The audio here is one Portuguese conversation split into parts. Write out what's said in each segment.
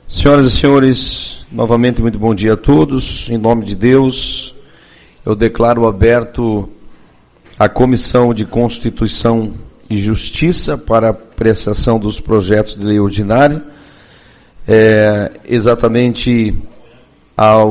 Senhoras e senhores, novamente muito bom dia a todos. Em nome de Deus, eu declaro aberto a Comissão de Constituição e Justiça para apreciação dos projetos de lei ordinária, exatamente ao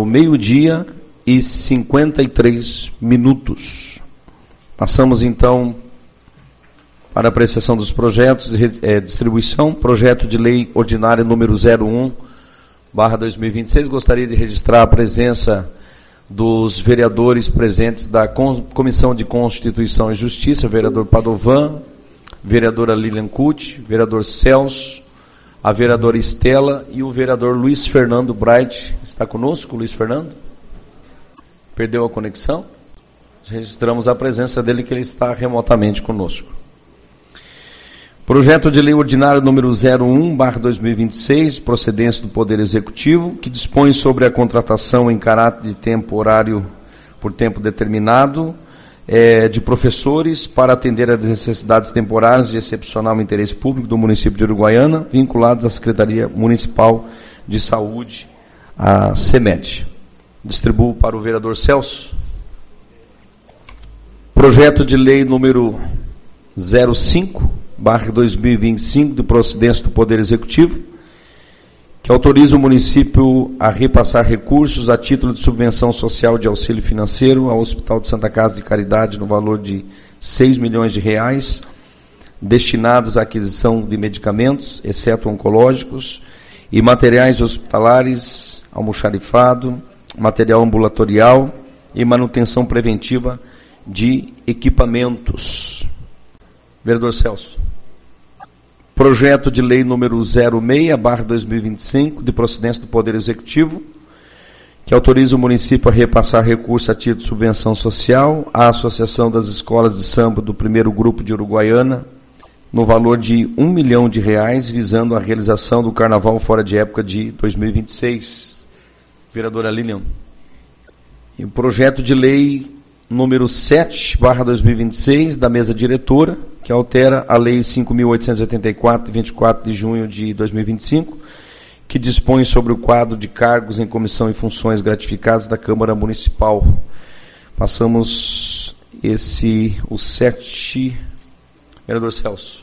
12:53. Passamos então para apreciação dos projetos de distribuição. Projeto de lei ordinária número 01/2026. Gostaria de registrar a presença dos vereadores presentes da Comissão de Constituição e Justiça, vereador Padovan, vereadora Lilian Cucci, vereador Celso, a vereadora Estela e o vereador Luiz Fernando Bright. Está conosco, Luiz Fernando? Perdeu a conexão? Registramos a presença dele, que ele está remotamente conosco. Projeto de lei ordinário número 01/2026, procedência do Poder Executivo, que dispõe sobre a contratação em caráter de temporário por tempo determinado de professores para atender às necessidades temporárias de excepcional interesse público do município de Uruguaiana, vinculados à Secretaria Municipal de Saúde, a SEMED. Distribuo para o vereador Celso. Projeto de lei número 05/2025, de procedência do Poder Executivo, que autoriza o município a repassar recursos a título de subvenção social de auxílio financeiro ao Hospital de Santa Casa de Caridade no valor de R$ 6 milhões, destinados à aquisição de medicamentos, exceto oncológicos, e materiais hospitalares, almoxarifado, material ambulatorial e manutenção preventiva de equipamentos. Vereador Celso. Projeto de lei número 06/2025, de procedência do Poder Executivo, que autoriza o município a repassar recurso a título de subvenção social à Associação das Escolas de Samba do primeiro grupo de Uruguaiana, no valor de R$ 1 milhão, visando a realização do Carnaval fora de época de 2026. Vereadora Lilian. E o projeto de lei número 7/2026, da mesa diretora, que altera a Lei 5.884, de 24 de junho de 2025, que dispõe sobre o quadro de cargos em comissão e funções gratificadas da Câmara Municipal. Passamos o 7. Vereador Celso.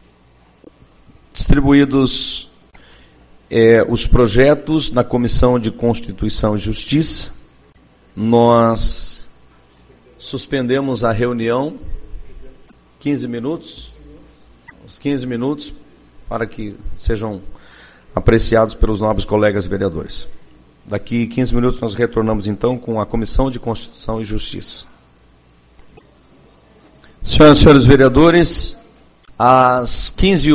Distribuídos os projetos na Comissão de Constituição e Justiça, nós suspendemos a reunião 15 minutos, os 15 minutos, para que sejam apreciados pelos nobres colegas vereadores. Daqui 15 minutos nós retornamos então com a Comissão de Constituição e Justiça. Senhoras e senhores vereadores, às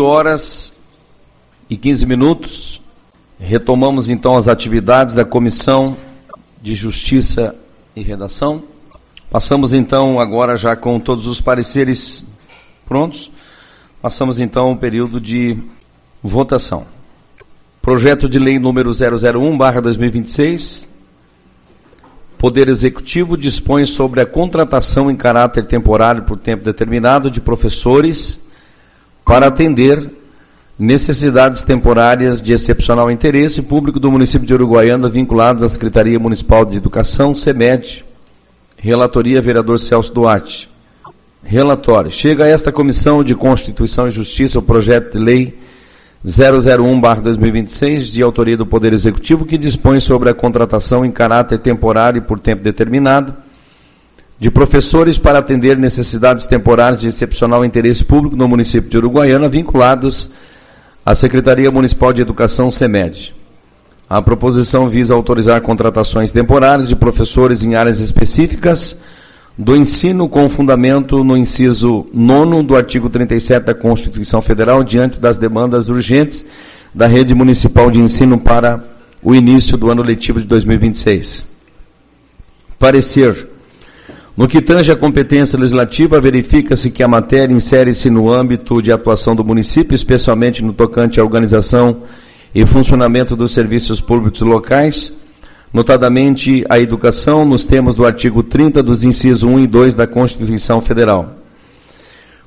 15h15, retomamos então as atividades da Comissão de Justiça e Redação. Passamos então agora, já com todos os pareceres prontos, passamos então ao período de votação. Projeto de lei número 001/2026, Poder Executivo dispõe sobre a contratação em caráter temporário por tempo determinado de professores para atender necessidades temporárias de excepcional interesse público do município de Uruguaiana, vinculados à Secretaria Municipal de Educação, SEMED. Relatoria, vereador Celso Duarte. Relatório. Chega a esta Comissão de Constituição e Justiça o projeto de lei 001/2026, de autoria do Poder Executivo, que dispõe sobre a contratação em caráter temporário e por tempo determinado de professores para atender necessidades temporárias de excepcional interesse público no município de Uruguaiana, vinculados à Secretaria Municipal de Educação, SEMED. A proposição visa autorizar contratações temporárias de professores em áreas específicas do ensino, com fundamento no inciso 9º do artigo 37 da Constituição Federal, diante das demandas urgentes da rede municipal de ensino para o início do ano letivo de 2026. Parecer. No que tange à competência legislativa, verifica-se que a matéria insere-se no âmbito de atuação do município, especialmente no tocante à organização e funcionamento dos serviços públicos locais, notadamente a educação, nos termos do artigo 30 dos incisos 1 e 2 da Constituição Federal.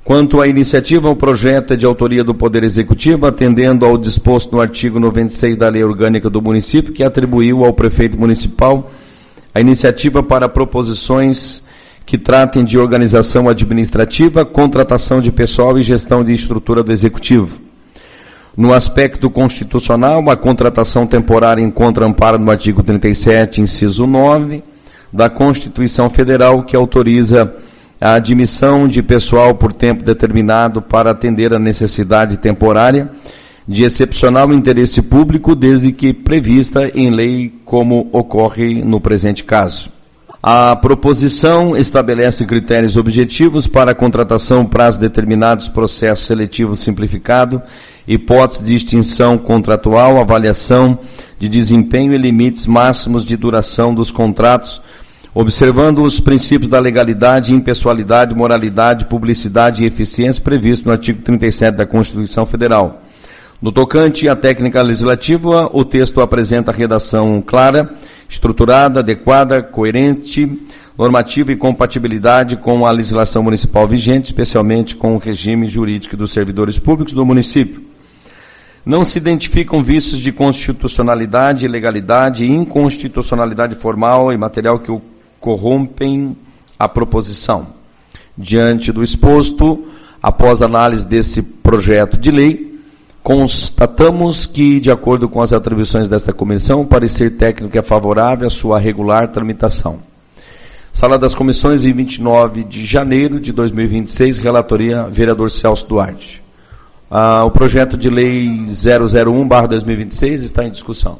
Quanto à iniciativa, o projeto é de autoria do Poder Executivo, atendendo ao disposto no artigo 96 da Lei Orgânica do Município, que atribuiu ao prefeito municipal a iniciativa para proposições que tratem de organização administrativa, contratação de pessoal e gestão de estrutura do Executivo. No aspecto constitucional, a contratação temporária encontra amparo no artigo 37, inciso 9, da Constituição Federal, que autoriza a admissão de pessoal por tempo determinado para atender a necessidade temporária de excepcional interesse público, desde que prevista em lei, como ocorre no presente caso. A proposição estabelece critérios objetivos para a contratação, prazo determinados, processo seletivo simplificado, hipótese de extinção contratual, avaliação de desempenho e limites máximos de duração dos contratos, observando os princípios da legalidade, impessoalidade, moralidade, publicidade e eficiência previstos no artigo 37 da Constituição Federal. No tocante à técnica legislativa, o texto apresenta redação clara, estruturada, adequada, coerente, normativa e compatibilidade com a legislação municipal vigente, especialmente com o regime jurídico dos servidores públicos do município. Não se identificam vícios de constitucionalidade, ilegalidade e inconstitucionalidade formal e material que corrompem a proposição. Diante do exposto, após análise desse projeto de lei, constatamos que, de acordo com as atribuições desta comissão, o parecer técnico é favorável à sua regular tramitação. Sala das Comissões, em 29 de janeiro de 2026, relatoria vereador Celso Duarte. O projeto de lei 001/2026 está em discussão.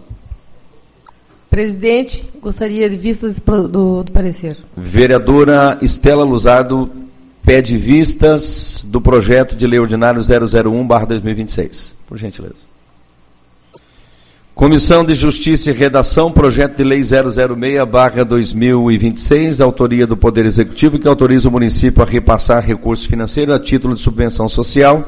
Presidente, gostaria de vistas do parecer. Vereadora Estela Luzardo pede vistas do projeto de lei ordinário 001/2026. Por gentileza. Comissão de Justiça e Redação, projeto de lei 006/2026, autoria do Poder Executivo, que autoriza o município a repassar recurso financeiro a título de subvenção social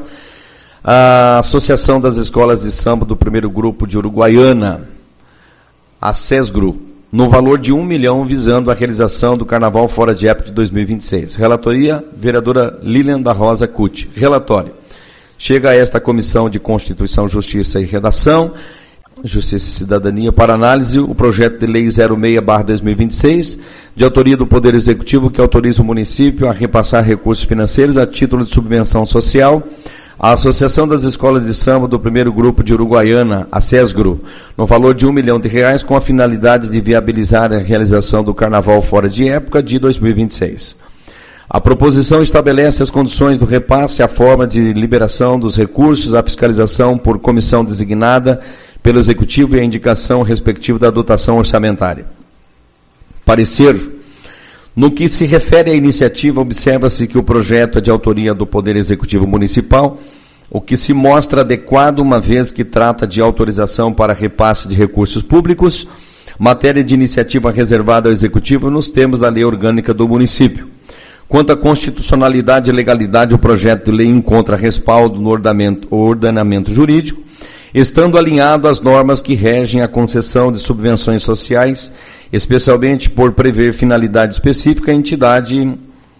à Associação das Escolas de Samba do Primeiro Grupo de Uruguaiana, a SESGRU, no valor de R$1 milhão, visando a realização do Carnaval Fora de Época de 2026. Relatoria, vereadora Lilian da Rosa Cuti. Relatório. Chega a esta Comissão de Constituição, Justiça e Redação, Justiça e Cidadania, para análise, o projeto de lei 06/2026, de autoria do Poder Executivo, que autoriza o município a repassar recursos financeiros a título de subvenção social à Associação das Escolas de Samba do Primeiro Grupo de Uruguaiana, a SESGRU, no valor de R$1 milhão, com a finalidade de viabilizar a realização do Carnaval Fora de Época de 2026. A proposição estabelece as condições do repasse, a forma de liberação dos recursos, a fiscalização por comissão designada pelo Executivo e a indicação respectiva da dotação orçamentária. Parecer. No que se refere à iniciativa, observa-se que o projeto é de autoria do Poder Executivo Municipal, o que se mostra adequado, uma vez que trata de autorização para repasse de recursos públicos, matéria de iniciativa reservada ao Executivo nos termos da Lei Orgânica do Município. Quanto à constitucionalidade e legalidade, o projeto de lei encontra respaldo no ordenamento jurídico, estando alinhado às normas que regem a concessão de subvenções sociais, especialmente por prever finalidade específica, entidade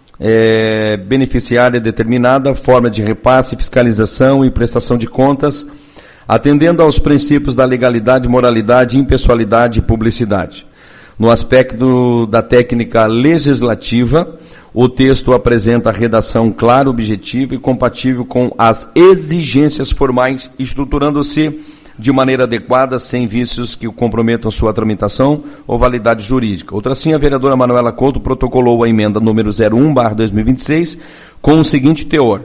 beneficiária determinada, forma de repasse, fiscalização e prestação de contas, atendendo aos princípios da legalidade, moralidade, impessoalidade e publicidade. No aspecto da técnica legislativa, o texto apresenta redação clara, objetiva e compatível com as exigências formais, estruturando-se de maneira adequada, sem vícios que comprometam sua tramitação ou validade jurídica. Outra assim, a vereadora Manuela Couto protocolou a emenda número 01/2026 com o seguinte teor.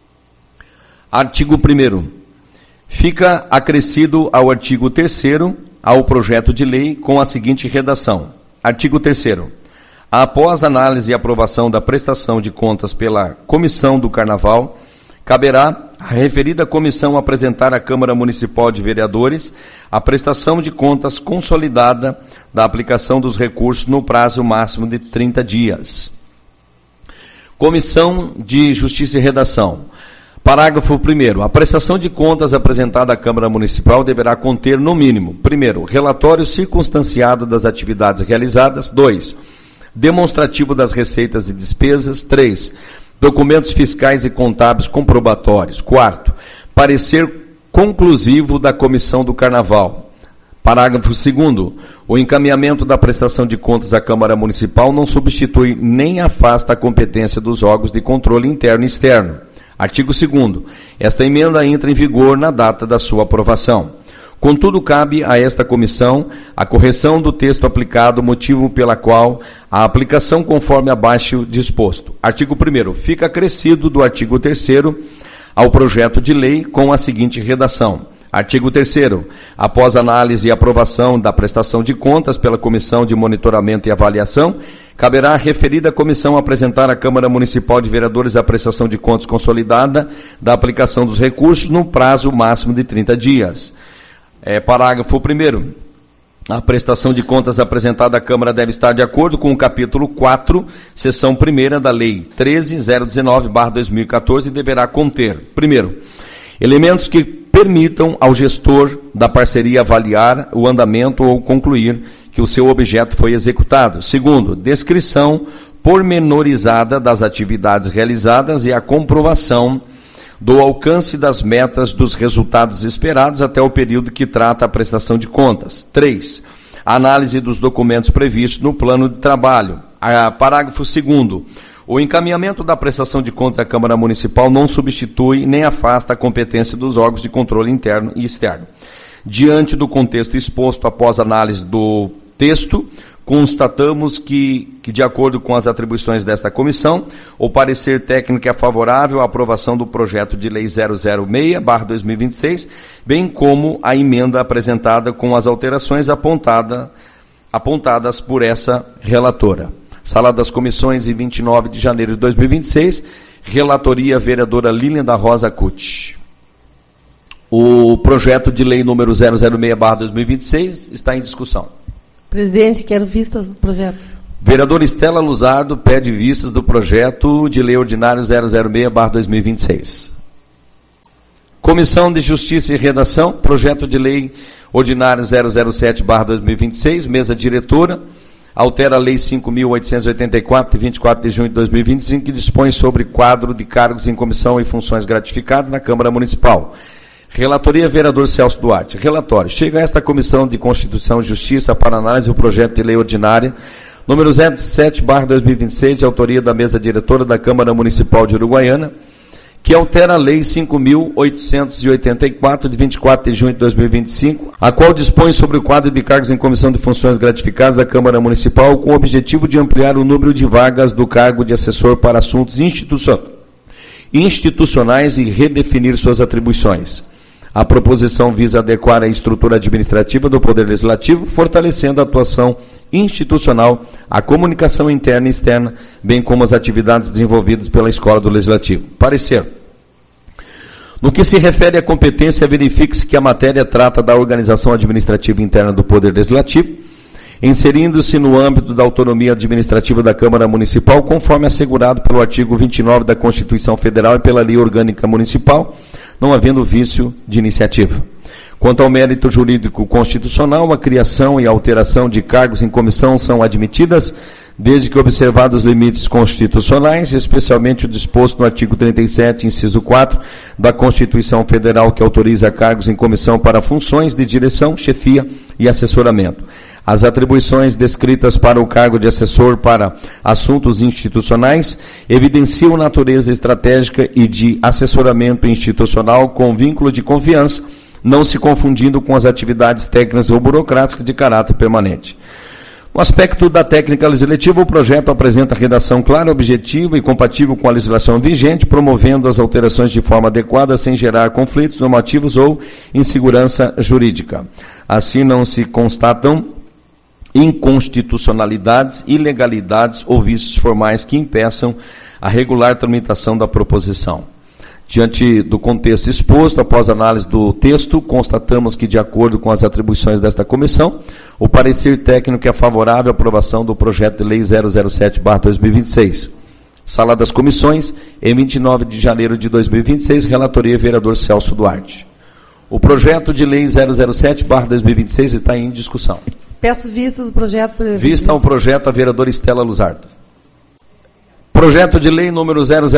Artigo 1º. Fica acrescido ao artigo 3º ao projeto de lei com a seguinte redação. Artigo 3º. Após análise e aprovação da prestação de contas pela Comissão do Carnaval, caberá à referida comissão apresentar à Câmara Municipal de Vereadores a prestação de contas consolidada da aplicação dos recursos no prazo máximo de 30 dias. Comissão de Justiça e Redação. Parágrafo 1º. A prestação de contas apresentada à Câmara Municipal deverá conter, no mínimo, primeiro, relatório circunstanciado das atividades realizadas. 2. Demonstrativo das receitas e despesas. 3. documentos fiscais e contábeis comprobatórios. Quarto, parecer conclusivo da Comissão do Carnaval. Parágrafo 2º, o encaminhamento da prestação de contas à Câmara Municipal não substitui nem afasta a competência dos órgãos de controle interno e externo. Artigo 2º, esta emenda entra em vigor na data da sua aprovação. Contudo, cabe a esta comissão a correção do texto aplicado, motivo pela qual a aplicação conforme abaixo disposto. Artigo 1º, fica acrescido do artigo 3º ao projeto de lei com a seguinte redação. Artigo 3º, após análise e aprovação da prestação de contas pela Comissão de Monitoramento e Avaliação, caberá à referida comissão apresentar à Câmara Municipal de Vereadores a prestação de contas consolidada da aplicação dos recursos no prazo máximo de 30 dias. Parágrafo 1º. A prestação de contas apresentada à Câmara deve estar de acordo com o capítulo 4, seção 1ª da Lei 13.019/2014 e deverá conter, primeiro, elementos que permitam ao gestor da parceria avaliar o andamento ou concluir que o seu objeto foi executado. Segundo, descrição pormenorizada das atividades realizadas e a comprovação do alcance das metas dos resultados esperados até o período que trata a prestação de contas. 3. Análise dos documentos previstos no plano de trabalho. Parágrafo 2º. O encaminhamento da prestação de contas à Câmara Municipal não substitui nem afasta a competência dos órgãos de controle interno e externo. Diante do contexto exposto após análise do texto, constatamos que, de acordo com as atribuições desta comissão, o parecer técnico é favorável à aprovação do projeto de lei 006/2026, bem como a emenda apresentada com as alterações apontadas por essa relatora. Sala das Comissões, em 29 de janeiro de 2026, relatoria vereadora Lilian da Rosa Cucci. O projeto de lei número 006/2026 está em discussão. Presidente, quero vistas do projeto. Vereadora Estela Luzardo pede vistas do projeto de lei ordinário 006/2026. Comissão de Justiça e Redação, projeto de lei ordinário 007/2026, mesa diretora, altera a Lei 5.884, de 24 de junho de 2025, que dispõe sobre quadro de cargos em comissão e funções gratificadas na Câmara Municipal. Relatoria, vereador Celso Duarte. Relatório. Chega a esta Comissão de Constituição e Justiça para análise o projeto de lei ordinária número 07/2026, de autoria da mesa diretora da Câmara Municipal de Uruguaiana, que altera a Lei 5.884, de 24 de junho de 2025, a qual dispõe sobre o quadro de cargos em comissão de funções gratificadas da Câmara Municipal, com o objetivo de ampliar o número de vagas do cargo de assessor para assuntos institucionais e redefinir suas atribuições. A proposição visa adequar a estrutura administrativa do Poder Legislativo, fortalecendo a atuação institucional, a comunicação interna e externa, bem como as atividades desenvolvidas pela Escola do Legislativo. Parecer. No que se refere à competência, verifique-se que a matéria trata da organização administrativa interna do Poder Legislativo, inserindo-se no âmbito da autonomia administrativa da Câmara Municipal, conforme assegurado pelo artigo 29 da Constituição Federal e pela Lei Orgânica Municipal, não havendo vício de iniciativa. Quanto ao mérito jurídico constitucional, a criação e a alteração de cargos em comissão são admitidas, desde que observados os limites constitucionais, especialmente o disposto no artigo 37, inciso 4, da Constituição Federal, que autoriza cargos em comissão para funções de direção, chefia e assessoramento. As atribuições descritas para o cargo de assessor para assuntos institucionais evidenciam natureza estratégica e de assessoramento institucional com vínculo de confiança, não se confundindo com as atividades técnicas ou burocráticas de caráter permanente. No aspecto da técnica legislativa, o projeto apresenta redação clara, objetiva e compatível com a legislação vigente, promovendo as alterações de forma adequada, sem gerar conflitos normativos ou insegurança jurídica. Assim, não se constatam inconstitucionalidades, ilegalidades ou vícios formais que impeçam a regular tramitação da proposição. Diante do contexto exposto, após análise do texto, constatamos que, de acordo com as atribuições desta comissão, o parecer técnico é favorável à aprovação do projeto de lei 007/2026. Sala das Comissões, em 29 de janeiro de 2026, relatoria vereador Celso Duarte. O projeto de lei 007/2026 está em discussão. Peço vistas do projeto. Vista ao projeto a vereadora Estela Luzardo. Projeto de lei número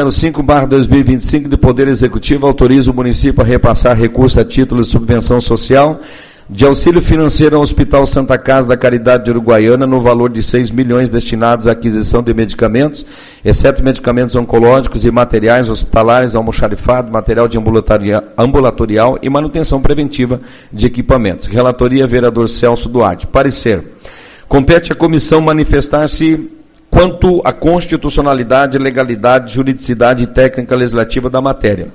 005/2025 do Poder Executivo autoriza o município a repassar recurso a título de subvenção social de auxílio financeiro ao Hospital Santa Casa da Caridade de Uruguaiana no valor de 6 milhões destinados à aquisição de medicamentos, exceto medicamentos oncológicos e materiais hospitalares, almoxarifado, material de ambulatorial e manutenção preventiva de equipamentos. Relatoria, vereador Celso Duarte. Parecer. Compete à comissão manifestar-se quanto à constitucionalidade, legalidade, juridicidade e técnica legislativa da matéria.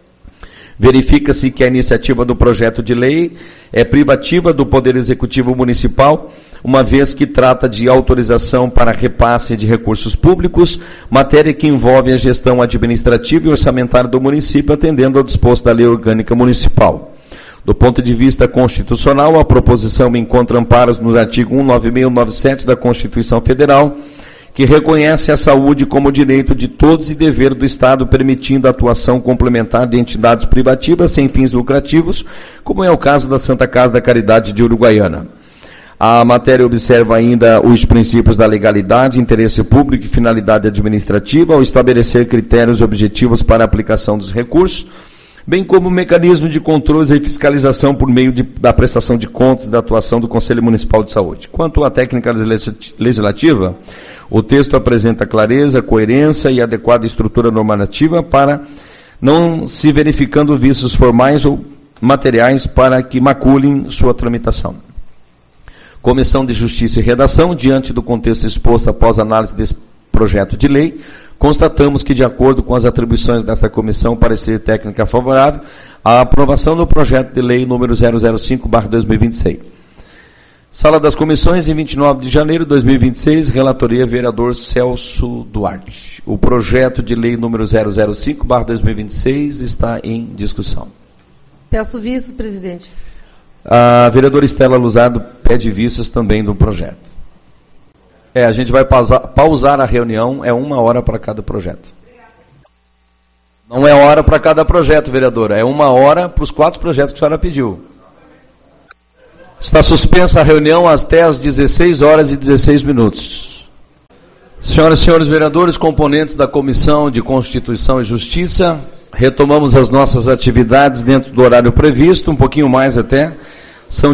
Verifica-se que a iniciativa do projeto de lei é privativa do Poder Executivo Municipal, uma vez que trata de autorização para repasse de recursos públicos, matéria que envolve a gestão administrativa e orçamentária do município, atendendo ao disposto da Lei Orgânica Municipal. Do ponto de vista constitucional, a proposição encontra amparos no artigo 196 e 197 da Constituição Federal, que reconhece a saúde como direito de todos e dever do Estado, permitindo a atuação complementar de entidades privativas sem fins lucrativos, como é o caso da Santa Casa da Caridade de Uruguaiana. A matéria observa ainda os princípios da legalidade, interesse público e finalidade administrativa, ao estabelecer critérios objetivos para a aplicação dos recursos, bem como mecanismo de controles e fiscalização por meio da prestação de contas da atuação do Conselho Municipal de Saúde. Quanto à técnica legislativa, o texto apresenta clareza, coerência e adequada estrutura normativa para não se verificando vícios formais ou materiais para que maculem sua tramitação. Comissão de Justiça e Redação, diante do contexto exposto após análise desse projeto de lei, constatamos que, de acordo com as atribuições desta comissão, parecer técnica favorável, a aprovação do projeto de lei número 005/2026. Sala das Comissões, em 29 de janeiro de 2026, relatoria vereador Celso Duarte. O projeto de lei número 005/2026 está em discussão. Peço vistas, presidente. A vereadora Estela Luzardo pede vistas também do projeto. A gente vai pausar a reunião, é 1 hora para cada projeto. Não é hora para cada projeto, vereadora, é 1 hora para os 4 projetos que a senhora pediu. Está suspensa a reunião até às 16h16. Senhoras e senhores vereadores, componentes da Comissão de Constituição e Justiça, retomamos as nossas atividades dentro do horário previsto, um pouquinho mais até, são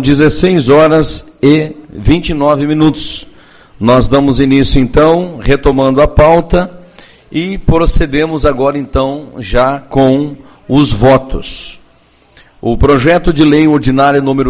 16h29. Nós damos início, então, retomando a pauta e procedemos agora, então, já com os votos. O projeto de lei ordinário número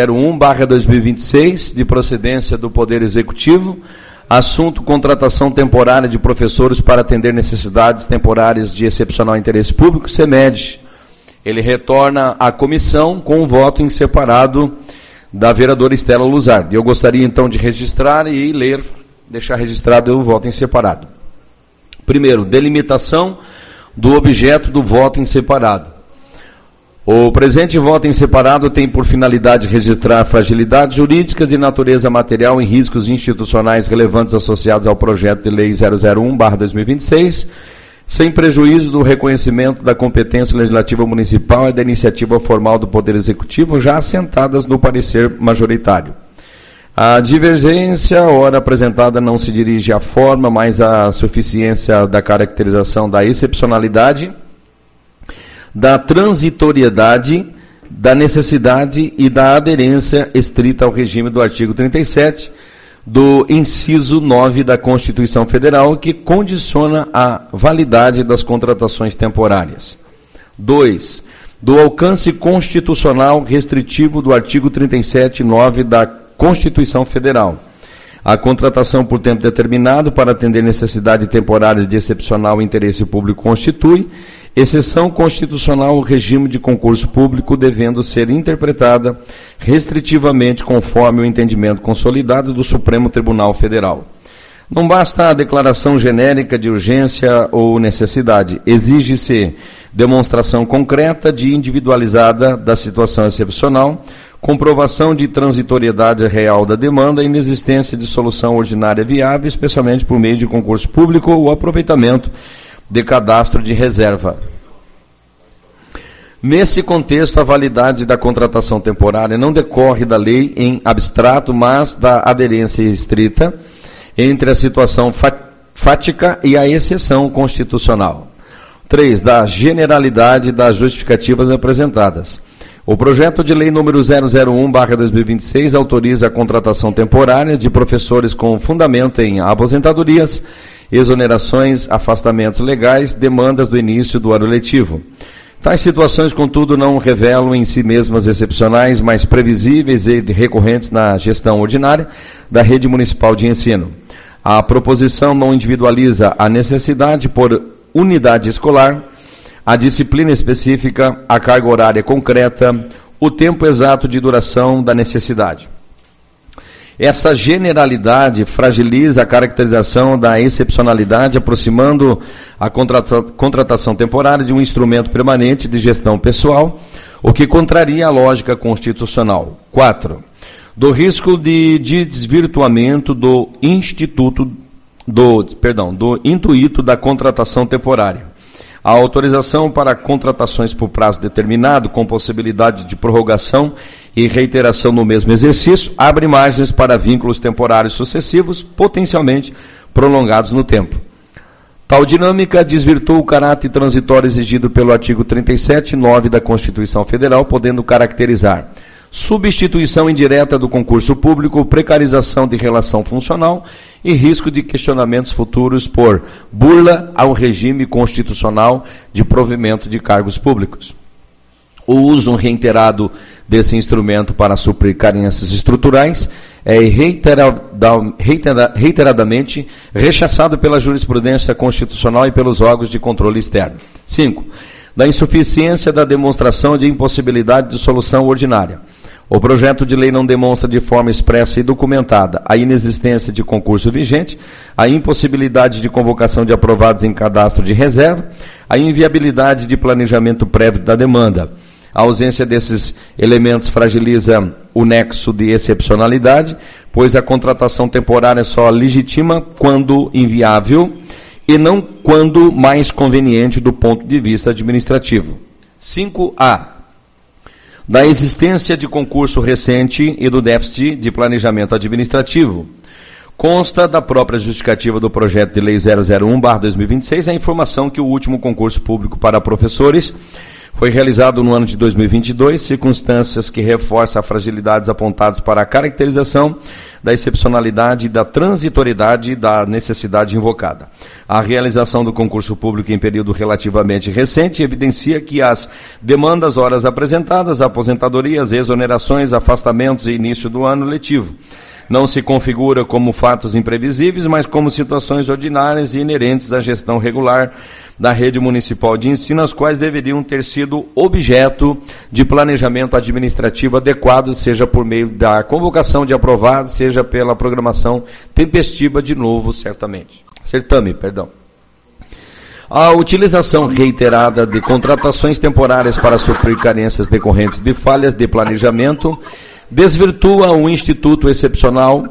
001/2026, de procedência do Poder Executivo, assunto contratação temporária de professores para atender necessidades temporárias de excepcional interesse público, CEMED. Ele retorna à comissão com o voto em separado da vereadora Estela Luzardo. Eu gostaria então de registrar e ler, deixar registrado o voto em separado. Primeiro, delimitação do objeto do voto em separado. O presente voto em separado tem por finalidade registrar fragilidades jurídicas de natureza material e riscos institucionais relevantes associados ao projeto de lei 001/2026, sem prejuízo do reconhecimento da competência legislativa municipal e da iniciativa formal do Poder Executivo, já assentadas no parecer majoritário. A divergência, ora apresentada, não se dirige à forma, mas à suficiência da caracterização da excepcionalidade, da transitoriedade, da necessidade e da aderência estrita ao regime do artigo 37, do inciso 9 da Constituição Federal, que condiciona a validade das contratações temporárias. 2. Do alcance constitucional restritivo do artigo 37(9) da Constituição Federal. A contratação por tempo determinado para atender necessidade temporária de excepcional interesse público constitui exceção constitucional ao regime de concurso público, devendo ser interpretada restritivamente conforme o entendimento consolidado do Supremo Tribunal Federal. Não basta a declaração genérica de urgência ou necessidade, exige-se demonstração concreta de individualizada da situação excepcional, comprovação de transitoriedade real da demanda e inexistência de solução ordinária viável, especialmente por meio de concurso público ou aproveitamento de cadastro de reserva. Nesse contexto, a validade da contratação temporária não decorre da lei em abstrato, mas da aderência estrita entre a situação fática e a exceção constitucional. 3. Da generalidade das justificativas apresentadas. O projeto de lei número 001/2026 autoriza a contratação temporária de professores com fundamento em aposentadorias, exonerações, afastamentos legais, demandas do início do ano letivo. Tais situações, contudo, não revelam em si mesmas excepcionais, mas previsíveis e recorrentes na gestão ordinária da rede municipal de ensino. A proposição não individualiza a necessidade por unidade escolar, a disciplina específica, a carga horária concreta, o tempo exato de duração da necessidade. Essa generalidade fragiliza a caracterização da excepcionalidade, aproximando a contratação temporária de um instrumento permanente de gestão pessoal, o que contraria a lógica constitucional. 4. Do risco de desvirtuamento do intuito da contratação temporária. A autorização para contratações por prazo determinado, com possibilidade de prorrogação e reiteração no mesmo exercício, abre margens para vínculos temporários sucessivos, potencialmente prolongados no tempo. Tal dinâmica desvirtua o caráter transitório exigido pelo artigo 37(9) da Constituição Federal, podendo caracterizar substituição indireta do concurso público, precarização de relação funcional e risco de questionamentos futuros por burla ao regime constitucional de provimento de cargos públicos. O uso reiterado desse instrumento para suprir carências estruturais é reiteradamente rechaçado pela jurisprudência constitucional e pelos órgãos de controle externo. 5. Da insuficiência da demonstração de impossibilidade de solução ordinária. O projeto de lei não demonstra de forma expressa e documentada a inexistência de concurso vigente, a impossibilidade de convocação de aprovados em cadastro de reserva, a inviabilidade de planejamento prévio da demanda. A ausência desses elementos fragiliza o nexo de excepcionalidade, pois a contratação temporária só legitima quando inviável e não quando mais conveniente do ponto de vista administrativo. 5A. Da existência de concurso recente e do déficit de planejamento administrativo. Consta da própria justificativa do projeto de lei 001/2026 a informação que o último concurso público para professores foi realizado no ano de 2022, circunstâncias que reforçam as fragilidades apontadas para a caracterização da excepcionalidade e da transitoriedade da necessidade invocada. A realização do concurso público em período relativamente recente evidencia que as demandas horas apresentadas, aposentadorias, exonerações, afastamentos e início do ano letivo não se configura como fatos imprevisíveis, mas como situações ordinárias e inerentes à gestão regular da rede municipal de ensino, as quais deveriam ter sido objeto de planejamento administrativo adequado, seja por meio da convocação de aprovados, seja pela programação tempestiva de novo certame. A utilização reiterada de contratações temporárias para suprir carências decorrentes de falhas de planejamento desvirtua o instituto excepcional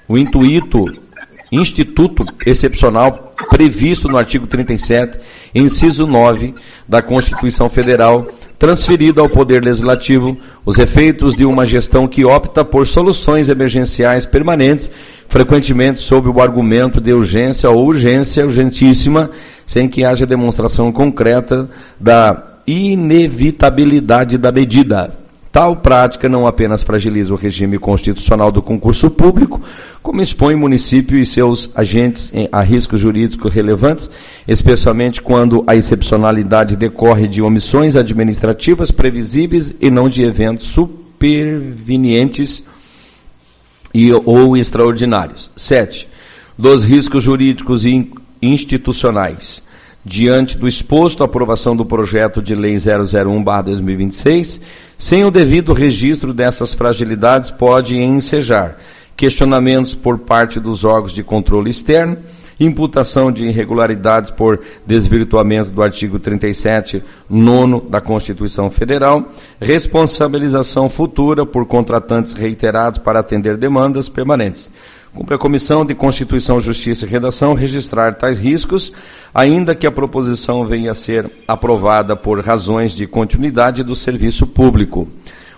previsto no artigo 37, inciso 9 da Constituição Federal, transferido ao Poder Legislativo os efeitos de uma gestão que opta por soluções emergenciais permanentes, frequentemente sob o argumento de urgência ou urgência urgentíssima, sem que haja demonstração concreta da inevitabilidade da medida. Tal prática não apenas fragiliza o regime constitucional do concurso público, como expõe o município e seus agentes a riscos jurídicos relevantes, especialmente quando a excepcionalidade decorre de omissões administrativas previsíveis e não de eventos supervenientes ou extraordinários. 7. Dos riscos jurídicos e institucionais. Diante do exposto, a aprovação do projeto de lei 001/2026, sem o devido registro dessas fragilidades, pode ensejar questionamentos por parte dos órgãos de controle externo, imputação de irregularidades por desvirtuamento do artigo 37, 9º da Constituição Federal, responsabilização futura por contratantes reiterados para atender demandas permanentes. Cumpre a Comissão de Constituição, Justiça e Redação registrar tais riscos, ainda que a proposição venha a ser aprovada por razões de continuidade do serviço público.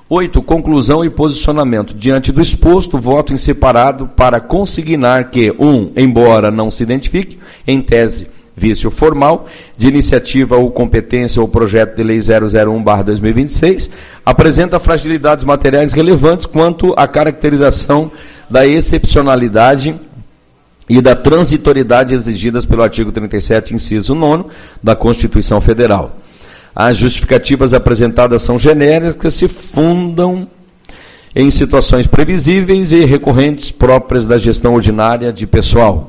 8. Conclusão e posicionamento. Diante do exposto, voto em separado para consignar que, 1. Embora não se identifique, em tese, vício formal, de iniciativa ou competência ou projeto de lei 001/2026, apresenta fragilidades materiais relevantes quanto à caracterização da excepcionalidade e da transitoriedade exigidas pelo artigo 37, inciso 9, da Constituição Federal. As justificativas apresentadas são genéricas, que se fundam em situações previsíveis e recorrentes próprias da gestão ordinária de pessoal.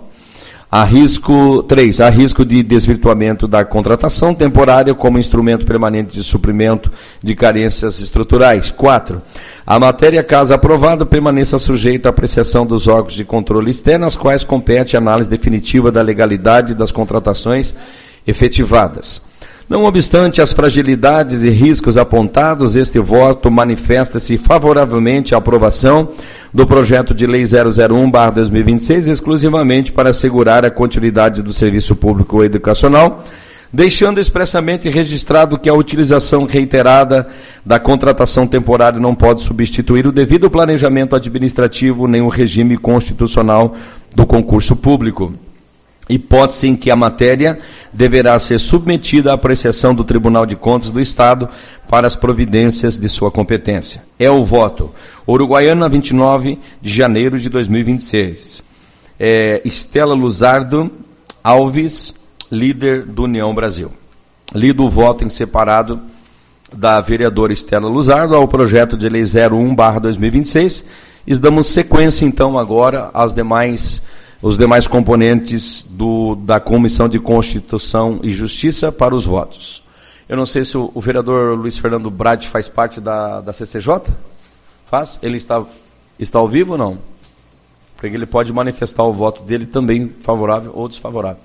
3. Há risco de desvirtuamento da contratação temporária como instrumento permanente de suprimento de carências estruturais. 4. A matéria, caso aprovada, permaneça sujeita à apreciação dos órgãos de controle externo, aos quais compete a análise definitiva da legalidade das contratações efetivadas. Não obstante as fragilidades e riscos apontados, este voto manifesta-se favoravelmente à aprovação do projeto de lei 001/2026, exclusivamente para assegurar a continuidade do serviço público educacional, deixando expressamente registrado que a utilização reiterada da contratação temporária não pode substituir o devido planejamento administrativo nem o regime constitucional do concurso público. Hipótese em que a matéria deverá ser submetida à apreciação do Tribunal de Contas do Estado para as providências de sua competência. É o voto. Uruguaiana, 29 de janeiro de 2026. Estela Luzardo Alves, líder do União Brasil. Lido o voto em separado da vereadora Estela Luzardo ao projeto de lei 01/2026. E damos sequência, então, agora os demais componentes da Comissão de Constituição e Justiça para os votos. Eu não sei se o vereador Luiz Fernando Brade faz parte da CCJ? Faz? Ele está ao vivo ou não? Porque ele pode manifestar o voto dele também favorável ou desfavorável.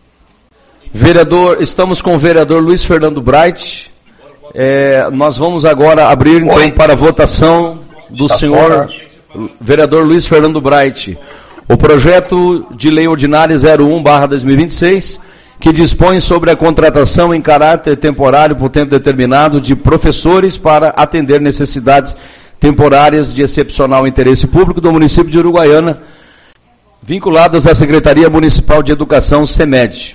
Estamos com o vereador Luiz Fernando Brade. Nós vamos agora abrir então para a votação do senhor vereador Luiz Fernando Brade. O projeto de lei ordinária 01/2026, que dispõe sobre a contratação em caráter temporário por tempo determinado de professores para atender necessidades temporárias de excepcional interesse público do município de Uruguaiana, vinculadas à Secretaria Municipal de Educação, SEMED.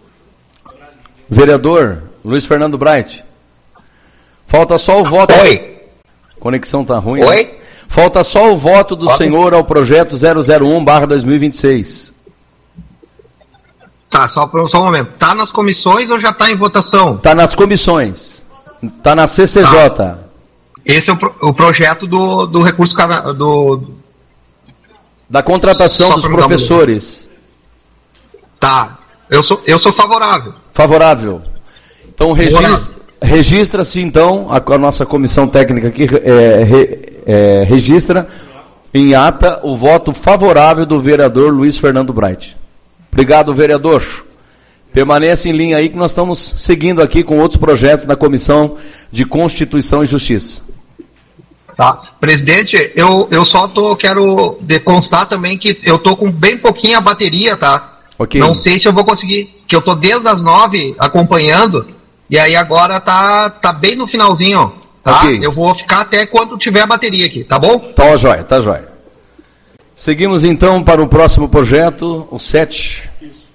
Vereador Luiz Fernando Brade, falta só o voto. Oi. Conexão está ruim. Oi. Né? Falta só o voto do senhor ao projeto 001/2026. Tá, só um momento. Tá nas comissões ou já está em votação? Está nas comissões. Está na CCJ. Tá. Esse é o projeto do recurso da contratação dos professores. Tá. Eu sou favorável. Favorável. Então registra-se então a nossa comissão técnica aqui registra em ata o voto favorável do vereador Luiz Fernando Brade. Obrigado, vereador. Permanece em linha aí que nós estamos seguindo aqui com outros projetos da Comissão de Constituição e Justiça. Tá. Presidente, eu só quero constar também que eu tô com bem pouquinho a bateria, tá? Okay. Não sei se eu vou conseguir, que eu tô desde as 9 acompanhando, e aí agora tá bem no finalzinho, tá? Okay. Eu vou ficar até quando tiver a bateria aqui, tá bom? Tá jóia, tá jóia. Seguimos então para o próximo projeto, o 7.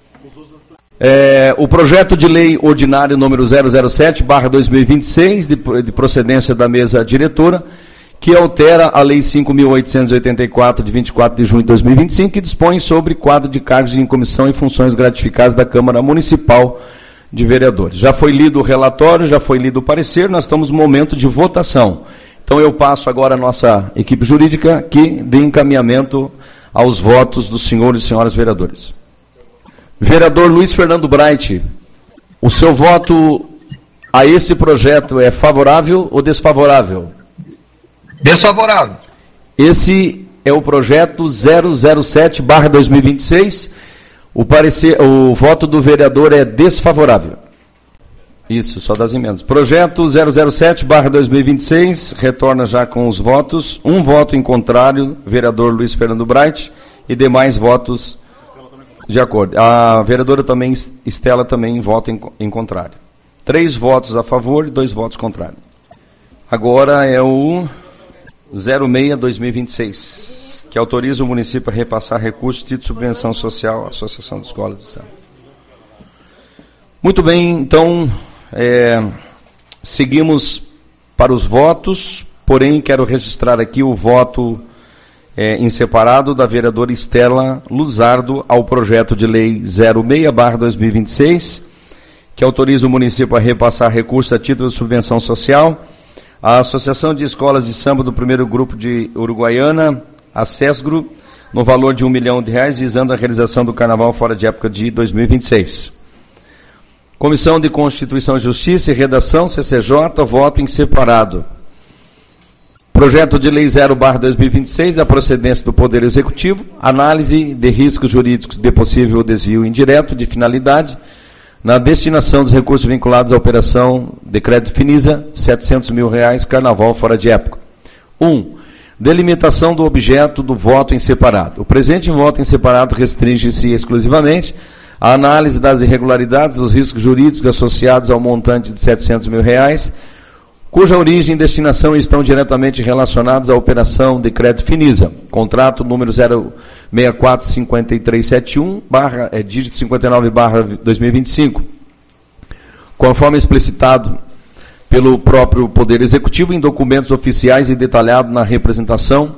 O projeto de lei ordinário número 007/2026, de procedência da mesa diretora, que altera a Lei 5.884, de 24 de junho de 2025, que dispõe sobre quadro de cargos em comissão e funções gratificadas da Câmara Municipal de Vereadores. Já foi lido o relatório, já foi lido o parecer, nós estamos no momento de votação. Então eu passo agora a nossa equipe jurídica que dê encaminhamento aos votos dos senhores e senhoras vereadores. Vereador Luiz Fernando Brade, o seu voto a esse projeto é favorável ou desfavorável? Desfavorável. Esse é o projeto 007/2026. O voto do vereador é desfavorável. Isso, só das emendas. Projeto 007/2026, retorna já com os votos. Um voto em contrário, vereador Luiz Fernando Brade, e demais votos de acordo. A vereadora também, Estela, também vota em contrário. 3 votos a favor e 2 votos contrários. Agora é o 06/2026, que autoriza o município a repassar recursos de subvenção social à Associação de Escolas de Samba. Muito bem, então, seguimos para os votos, porém quero registrar aqui o voto em separado da vereadora Estela Luzardo ao projeto de lei 06/2026, que autoriza o município a repassar recursos a título de subvenção social à Associação de Escolas de Samba do primeiro grupo de Uruguaiana, a SESGRO, no valor de R$1 milhão, visando a realização do Carnaval fora de época de 2026. Comissão de Constituição e Justiça e Redação, CCJ, voto em separado. Projeto de lei 0/2026, da procedência do Poder Executivo, análise de riscos jurídicos de possível desvio indireto de finalidade na destinação dos recursos vinculados à operação de crédito Finisa, R$700 mil, Carnaval fora de época. 1. Delimitação do objeto do voto em separado. O presente voto em separado restringe-se exclusivamente à análise das irregularidades dos riscos jurídicos associados ao montante de R$700 mil, cuja origem e destinação estão diretamente relacionados à operação de crédito Finisa, contrato número 0645371, dígito 59/2025, conforme explicitado pelo próprio Poder Executivo em documentos oficiais e detalhado na representação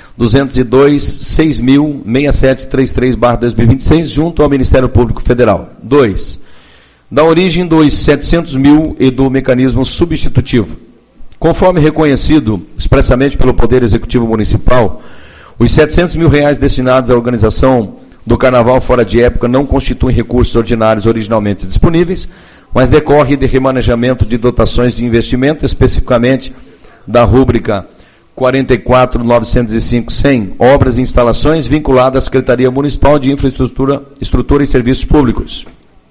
202.6.6733/2026, junto ao Ministério Público Federal. 2. Da origem dos R$700 mil e do mecanismo substitutivo. Conforme reconhecido expressamente pelo Poder Executivo Municipal, os R$700 mil destinados à organização do Carnaval fora de época não constituem recursos ordinários originalmente disponíveis, mas decorre de remanejamento de dotações de investimento, especificamente da rúbrica 44.905.100, obras e instalações vinculadas à Secretaria Municipal de Infraestrutura, Estrutura e Serviços Públicos.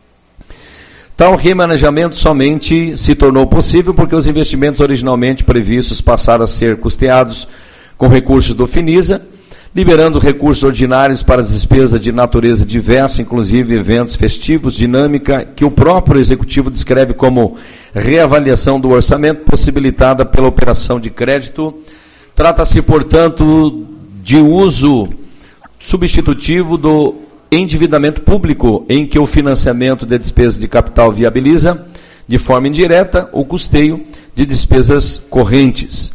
Tal remanejamento somente se tornou possível porque os investimentos originalmente previstos passaram a ser custeados com recursos do Finisa, liberando recursos ordinários para as despesas de natureza diversa, inclusive eventos festivos, dinâmica que o próprio Executivo descreve como reavaliação do orçamento possibilitada pela operação de crédito. Trata-se, portanto, de uso substitutivo do endividamento público, em que o financiamento de despesas de capital viabiliza, de forma indireta, o custeio de despesas correntes.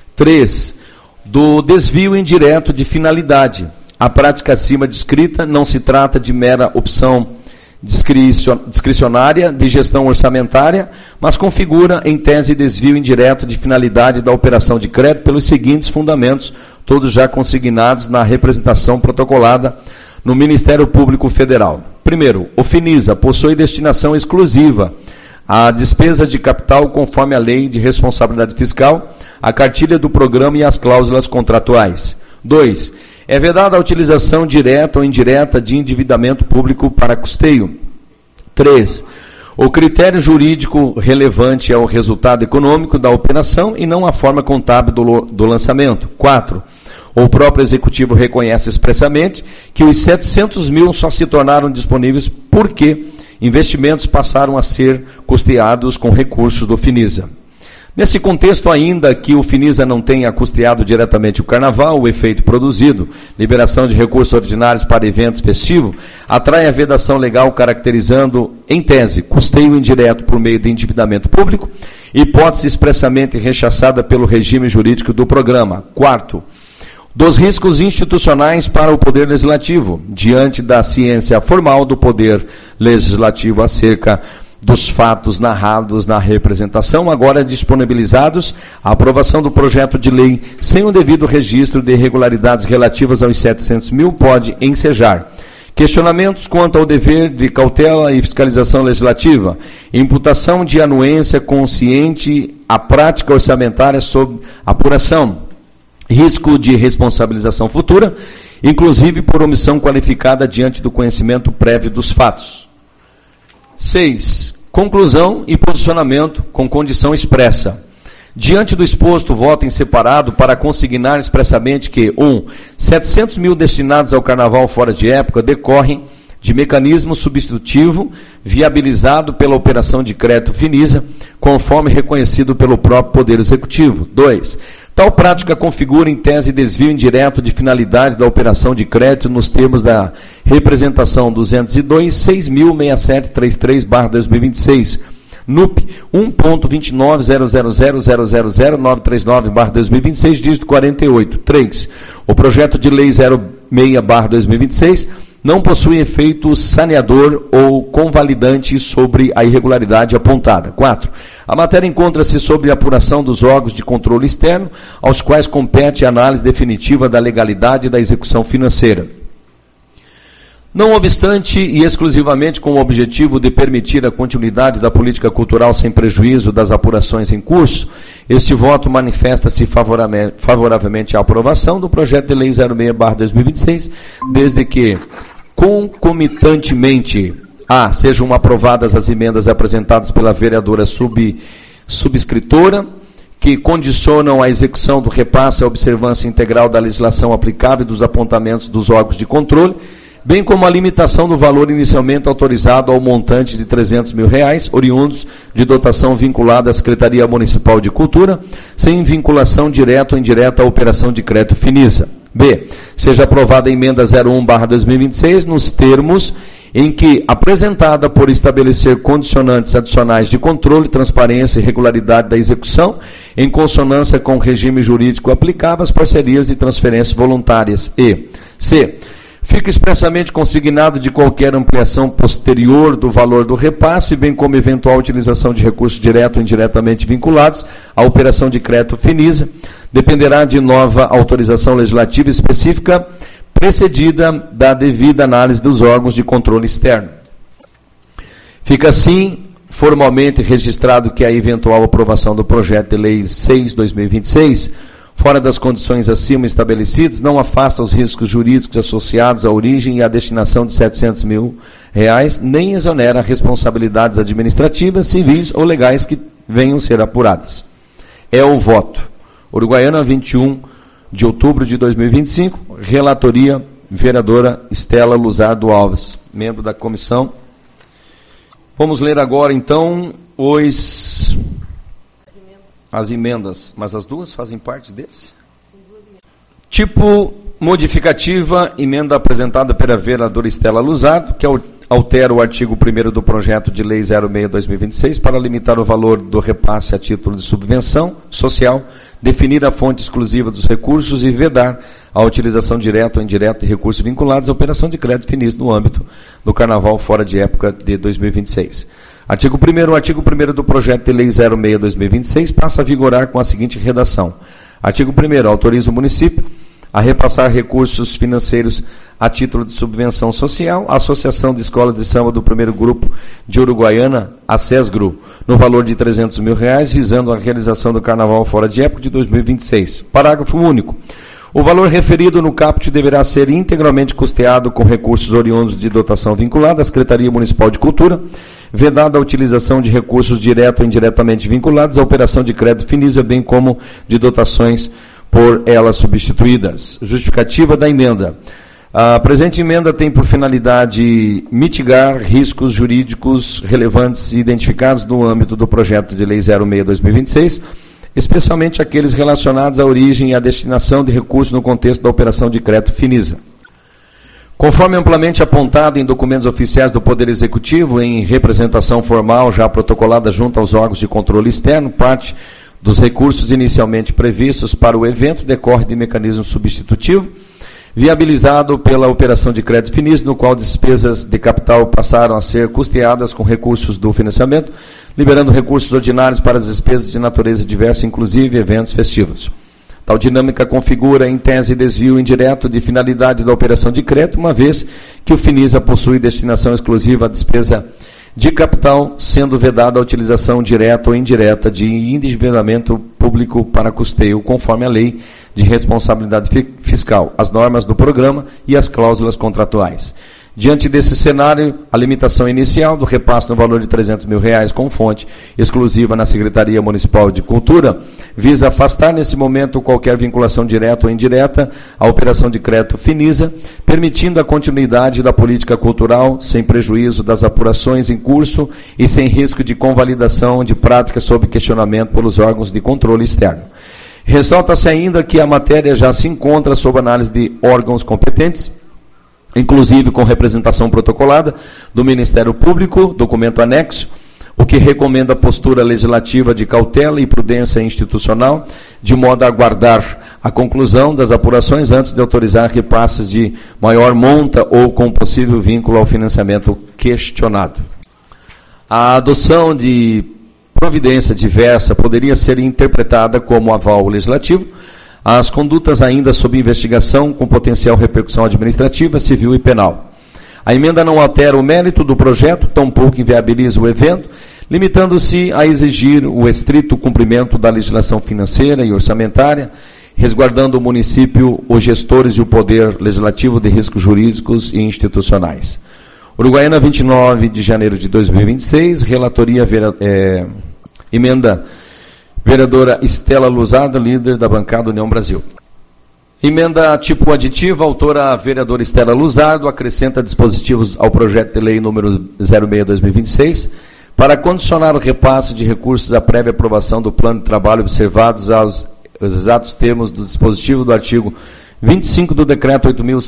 3. Do desvio indireto de finalidade. A prática acima descrita não se trata de mera opção discricionária de gestão orçamentária, mas configura, em tese, desvio indireto de finalidade da operação de crédito pelos seguintes fundamentos, todos já consignados na representação protocolada no Ministério Público Federal. Primeiro, o Finisa possui destinação exclusiva à despesa de capital conforme a Lei de Responsabilidade Fiscal, a cartilha do programa e as cláusulas contratuais. 2. É vedada a utilização direta ou indireta de endividamento público para custeio. 3. O critério jurídico relevante é o resultado econômico da operação e não a forma contábil do lançamento. 4. O próprio Executivo reconhece expressamente que os 700 mil só se tornaram disponíveis porque investimentos passaram a ser custeados com recursos do Finisa. Nesse contexto, ainda que o Finisa não tenha custeado diretamente o Carnaval, o efeito produzido, liberação de recursos ordinários para eventos festivos, atrai a vedação legal caracterizando, em tese, custeio indireto por meio de endividamento público, hipótese expressamente rechaçada pelo regime jurídico do programa. 4. Dos riscos institucionais para o Poder Legislativo, diante da ciência formal do Poder Legislativo acerca dos fatos narrados na representação, agora disponibilizados, a aprovação do projeto de lei sem o devido registro de irregularidades relativas aos 700 mil pode ensejar questionamentos quanto ao dever de cautela e fiscalização legislativa, imputação de anuência consciente à prática orçamentária sob apuração, risco de responsabilização futura, inclusive por omissão qualificada diante do conhecimento prévio dos fatos. 6. Conclusão e posicionamento com condição expressa. Diante do exposto, voto em separado para consignar expressamente que 1. 700 mil destinados ao Carnaval fora de época decorrem de mecanismo substitutivo viabilizado pela operação de crédito Finisa, conforme reconhecido pelo próprio Poder Executivo. 2. Tal prática configura, em tese, desvio indireto de finalidade da operação de crédito nos termos da representação 202.60733/2026, NUP 1.29000000939/2026, dígito 48. 3. O projeto de lei 06/2026 não possui efeito saneador ou convalidante sobre a irregularidade apontada. 4. A matéria encontra-se sob a apuração dos órgãos de controle externo, aos quais compete a análise definitiva da legalidade da execução financeira. Não obstante, e exclusivamente com o objetivo de permitir a continuidade da política cultural sem prejuízo das apurações em curso, este voto manifesta-se favoravelmente à aprovação do projeto de lei 06/2026, desde que, concomitantemente, sejam aprovadas as emendas apresentadas pela vereadora subscritora, que condicionam a execução do repasse à observância integral da legislação aplicável e dos apontamentos dos órgãos de controle, bem como a limitação do valor inicialmente autorizado ao montante de R$300 mil, oriundos de dotação vinculada à Secretaria Municipal de Cultura, sem vinculação direta ou indireta à operação de crédito Finisa. B. Seja aprovada a emenda 01/2026 nos termos em que apresentada por estabelecer condicionantes adicionais de controle, transparência e regularidade da execução, em consonância com o regime jurídico aplicável às parcerias e transferências voluntárias. E. C. Fica expressamente consignado de qualquer ampliação posterior do valor do repasse, bem como eventual utilização de recursos direto ou indiretamente vinculados à operação de crédito Finisa, dependerá de nova autorização legislativa específica, precedida da devida análise dos órgãos de controle externo. Fica assim formalmente registrado que a eventual aprovação do projeto de lei 6/2026, fora das condições acima estabelecidas, não afasta os riscos jurídicos associados à origem e à destinação de R$700 mil, nem exonera responsabilidades administrativas, civis ou legais que venham ser apuradas. É o voto. Uruguaiana, 21 de outubro de 2025, relatoria, vereadora Estela Luzardo Alves, membro da comissão. Vamos ler agora, então, as emendas, mas as duas fazem parte desse? Tipo modificativa, emenda apresentada pela vereadora Estela Luzardo, que altera o artigo 1º do projeto de lei 06/2026 para limitar o valor do repasse a título de subvenção social, definir a fonte exclusiva dos recursos e vedar a utilização direta ou indireta de recursos vinculados à operação de crédito Finisa no âmbito do Carnaval fora de época de 2026. Artigo 1º. O artigo 1º do projeto de lei 06/2026 passa a vigorar com a seguinte redação. Artigo 1º. Autoriza o município a repassar recursos financeiros a título de subvenção social à Associação de Escolas de Samba do Primeiro Grupo de Uruguaiana, a SESGRU, no valor de R$300 mil, visando a realização do Carnaval fora de época de 2026. Parágrafo único. O valor referido no caput deverá ser integralmente custeado com recursos oriundos de dotação vinculada à Secretaria Municipal de Cultura, vedada a utilização de recursos direto ou indiretamente vinculados à operação de crédito Finisa, bem como de dotações por elas substituídas. Justificativa da emenda. A presente emenda tem por finalidade mitigar riscos jurídicos relevantes identificados no âmbito do projeto de lei 06/2026, especialmente aqueles relacionados à origem e à destinação de recursos no contexto da operação de crédito Finisa. Conforme amplamente apontado em documentos oficiais do Poder Executivo, em representação formal já protocolada junto aos órgãos de controle externo, parte dos recursos inicialmente previstos para o evento decorre de mecanismo substitutivo, viabilizado pela operação de crédito Finisa, no qual despesas de capital passaram a ser custeadas com recursos do financiamento, liberando recursos ordinários para as despesas de natureza diversa, inclusive eventos festivos. Tal dinâmica configura, em tese, desvio indireto de finalidade da operação de crédito, uma vez que o Finisa possui destinação exclusiva à despesa de capital, sendo vedada a utilização direta ou indireta de endividamento público para custeio, conforme a lei de responsabilidade fiscal, as normas do programa e as cláusulas contratuais. Diante desse cenário, a limitação inicial do repasse no valor de R$300 mil com fonte exclusiva na Secretaria Municipal de Cultura visa afastar nesse momento qualquer vinculação direta ou indireta à operação de crédito Finisa, permitindo a continuidade da política cultural sem prejuízo das apurações em curso e sem risco de convalidação de práticas sob questionamento pelos órgãos de controle externo. Ressalta-se ainda que a matéria já se encontra sob análise de órgãos competentes, inclusive com representação protocolada do Ministério Público, documento anexo, o que recomenda a postura legislativa de cautela e prudência institucional, de modo a aguardar a conclusão das apurações antes de autorizar repasses de maior monta ou com possível vínculo ao financiamento questionado. A adoção de providência diversa poderia ser interpretada como aval legislativo às condutas ainda sob investigação com potencial repercussão administrativa, civil e penal. A emenda não altera o mérito do projeto, tampouco inviabiliza o evento, limitando-se a exigir o estrito cumprimento da legislação financeira e orçamentária, resguardando o município, os gestores e o poder legislativo de riscos jurídicos e institucionais. Uruguaiana, 29 de janeiro de 2026, relatoria, emenda vereadora Estela Luzada, líder da bancada União Brasil. Emenda tipo aditiva, autora a vereadora Estela Luzardo, acrescenta dispositivos ao projeto de lei número 06/2026, para condicionar o repasse de recursos à prévia aprovação do plano de trabalho observados aos exatos termos do dispositivo do artigo 25 do decreto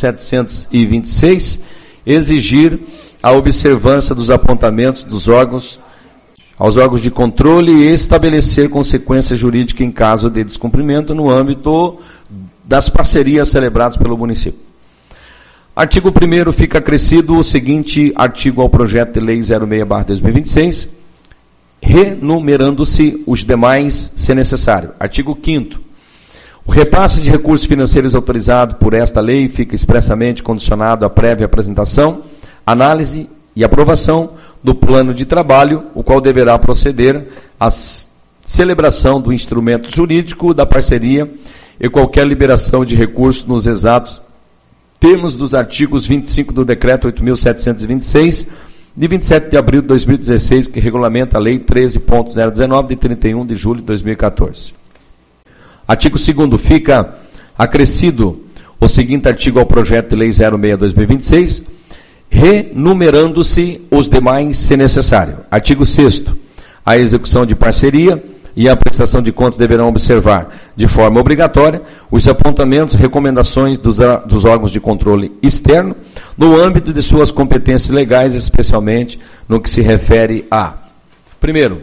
8.726, exigir a observância dos apontamentos dos órgãos aos órgãos de controle e estabelecer consequência jurídica em caso de descumprimento no âmbito das parcerias celebradas pelo município. Artigo 1º, fica acrescido o seguinte artigo ao projeto de lei 06/2026, renumerando-se os demais, se necessário. Artigo 5º, o repasse de recursos financeiros autorizado por esta lei fica expressamente condicionado à prévia apresentação, análise e aprovação do plano de trabalho, o qual deverá proceder à celebração do instrumento jurídico da parceria e qualquer liberação de recursos nos exatos termos dos artigos 25 do decreto 8.726, de 27 de abril de 2016, que regulamenta a lei 13.019, de 31 de julho de 2014. Artigo 2º, fica acrescido o seguinte artigo ao projeto de lei 06/2026, renumerando-se os demais, se necessário. Artigo 6º, a execução de parceria e a prestação de contas deverão observar, de forma obrigatória, os apontamentos e recomendações dos órgãos de controle externo, no âmbito de suas competências legais, especialmente no que se refere a, primeiro,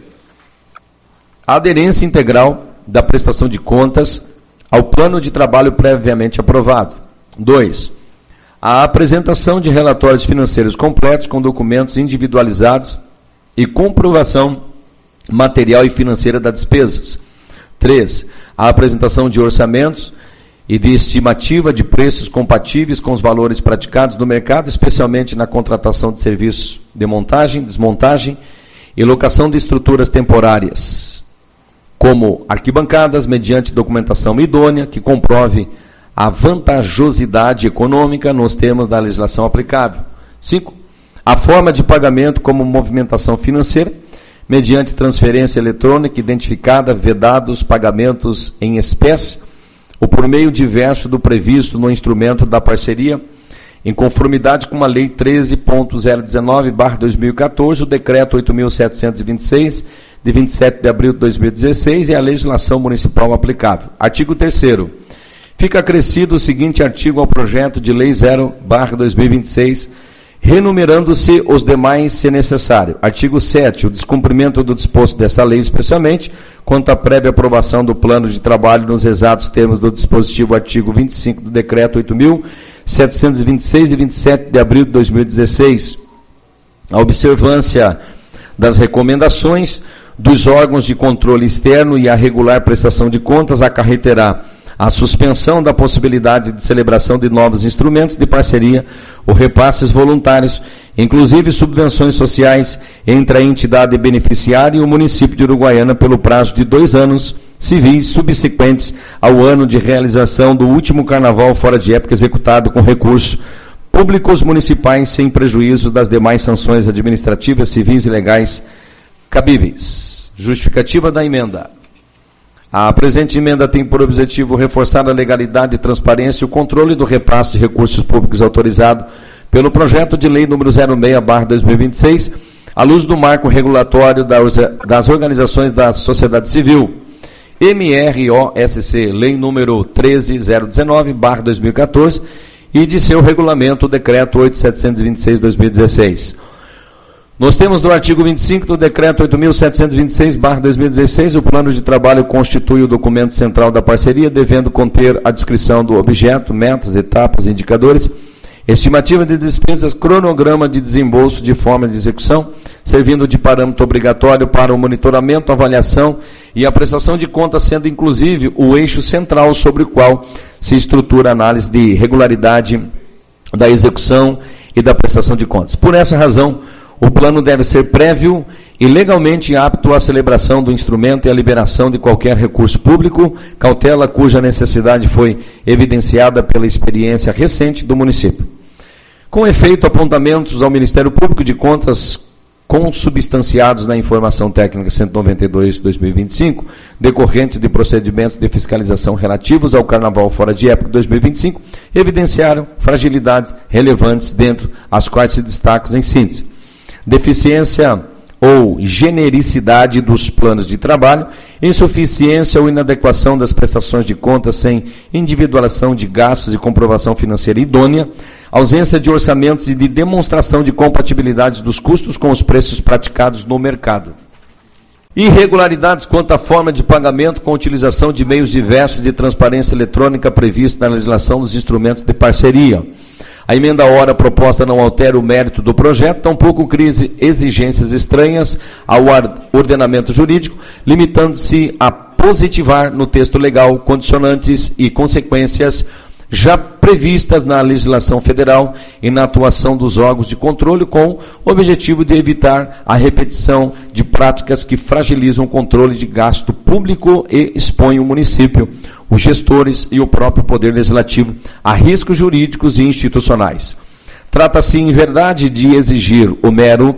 a aderência integral da prestação de contas ao plano de trabalho previamente aprovado. 2. A apresentação de relatórios financeiros completos com documentos individualizados e comprovação material e financeira das despesas. 3. A apresentação de orçamentos e de estimativa de preços compatíveis com os valores praticados no mercado, especialmente na contratação de serviços de montagem, desmontagem e locação de estruturas temporárias, como arquibancadas, mediante documentação idônea que comprove a vantajosidade econômica nos termos da legislação aplicável. 5. A forma de pagamento como movimentação financeira, mediante transferência eletrônica identificada, vedados pagamentos em espécie, ou por meio diverso do previsto no instrumento da parceria, em conformidade com a Lei 13.019/2014, o Decreto 8.726, de 27 de abril de 2016, e a legislação municipal aplicável. Artigo 3º. Fica acrescido o seguinte artigo ao projeto de Lei 0/2026, renumerando-se os demais, se necessário. Artigo 7º, o descumprimento do disposto desta lei, especialmente quanto à prévia aprovação do plano de trabalho nos exatos termos do dispositivo artigo 25 do decreto 8.726, de 27 de abril de 2016. A observância das recomendações dos órgãos de controle externo e a regular prestação de contas acarreterá a suspensão da possibilidade de celebração de novos instrumentos de parceria ou repasses voluntários, inclusive subvenções sociais, entre a entidade beneficiária e o município de Uruguaiana pelo prazo de 2 anos civis subsequentes ao ano de realização do último carnaval fora de época executado com recursos públicos municipais, sem prejuízo das demais sanções administrativas, civis e legais cabíveis. Justificativa da emenda. A presente emenda tem por objetivo reforçar a legalidade, transparência e o controle do repasse de recursos públicos autorizado pelo projeto de lei número 06/2026, à luz do marco regulatório das organizações da sociedade civil, MROSC, Lei número 13.019/2014, e de seu regulamento, o Decreto 8.726/2016. Nós temos no artigo 25 do Decreto 8.726/2016, o plano de trabalho constitui o documento central da parceria, devendo conter a descrição do objeto, metas, etapas, indicadores, estimativa de despesas, cronograma de desembolso de forma de execução, servindo de parâmetro obrigatório para o monitoramento, avaliação e a prestação de contas, sendo inclusive o eixo central sobre o qual se estrutura a análise de regularidade da execução e da prestação de contas. Por essa razão, o plano deve ser prévio e legalmente apto à celebração do instrumento e à liberação de qualquer recurso público, cautela cuja necessidade foi evidenciada pela experiência recente do município. Com efeito, apontamentos ao Ministério Público de Contas consubstanciados na Informação Técnica 192/2025, decorrente de procedimentos de fiscalização relativos ao Carnaval fora de época 2025, evidenciaram fragilidades relevantes, dentro as quais se destacam em síntese: deficiência ou genericidade dos planos de trabalho, insuficiência ou inadequação das prestações de contas sem individualização de gastos e comprovação financeira idônea, ausência de orçamentos e de demonstração de compatibilidade dos custos com os preços praticados no mercado. Irregularidades quanto à forma de pagamento com utilização de meios diversos de transparência eletrônica prevista na legislação dos instrumentos de parceria. A emenda à hora proposta não altera o mérito do projeto, tampouco cria exigências estranhas ao ordenamento jurídico, limitando-se a positivar no texto legal condicionantes e consequências já previstas na legislação federal e na atuação dos órgãos de controle, com o objetivo de evitar a repetição de práticas que fragilizam o controle de gasto público e expõem o município, os gestores e o próprio Poder Legislativo a riscos jurídicos e institucionais. Trata-se, em verdade, de exigir o mero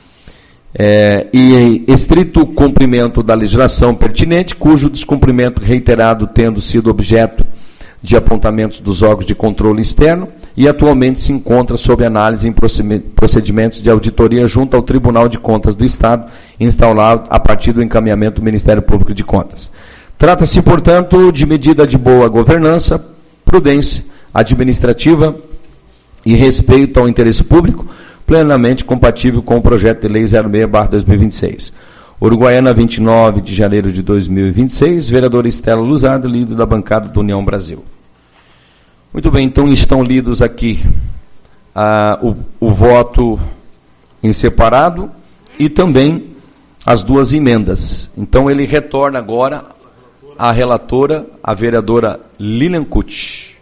e estrito cumprimento da legislação pertinente, cujo descumprimento reiterado tendo sido objeto de apontamentos dos órgãos de controle externo e atualmente se encontra sob análise em procedimentos de auditoria junto ao Tribunal de Contas do Estado, instalado a partir do encaminhamento do Ministério Público de Contas. Trata-se, portanto, de medida de boa governança, prudência administrativa e respeito ao interesse público, plenamente compatível com o projeto de lei 06/2026. Uruguaiana, 29 de janeiro de 2026, vereadora Estela Luzardo, líder da bancada do União Brasil. Muito bem, então estão lidos aqui o voto em separado e também as duas emendas. Então ele retorna agora à relatora, a vereadora Lilian Kutsch.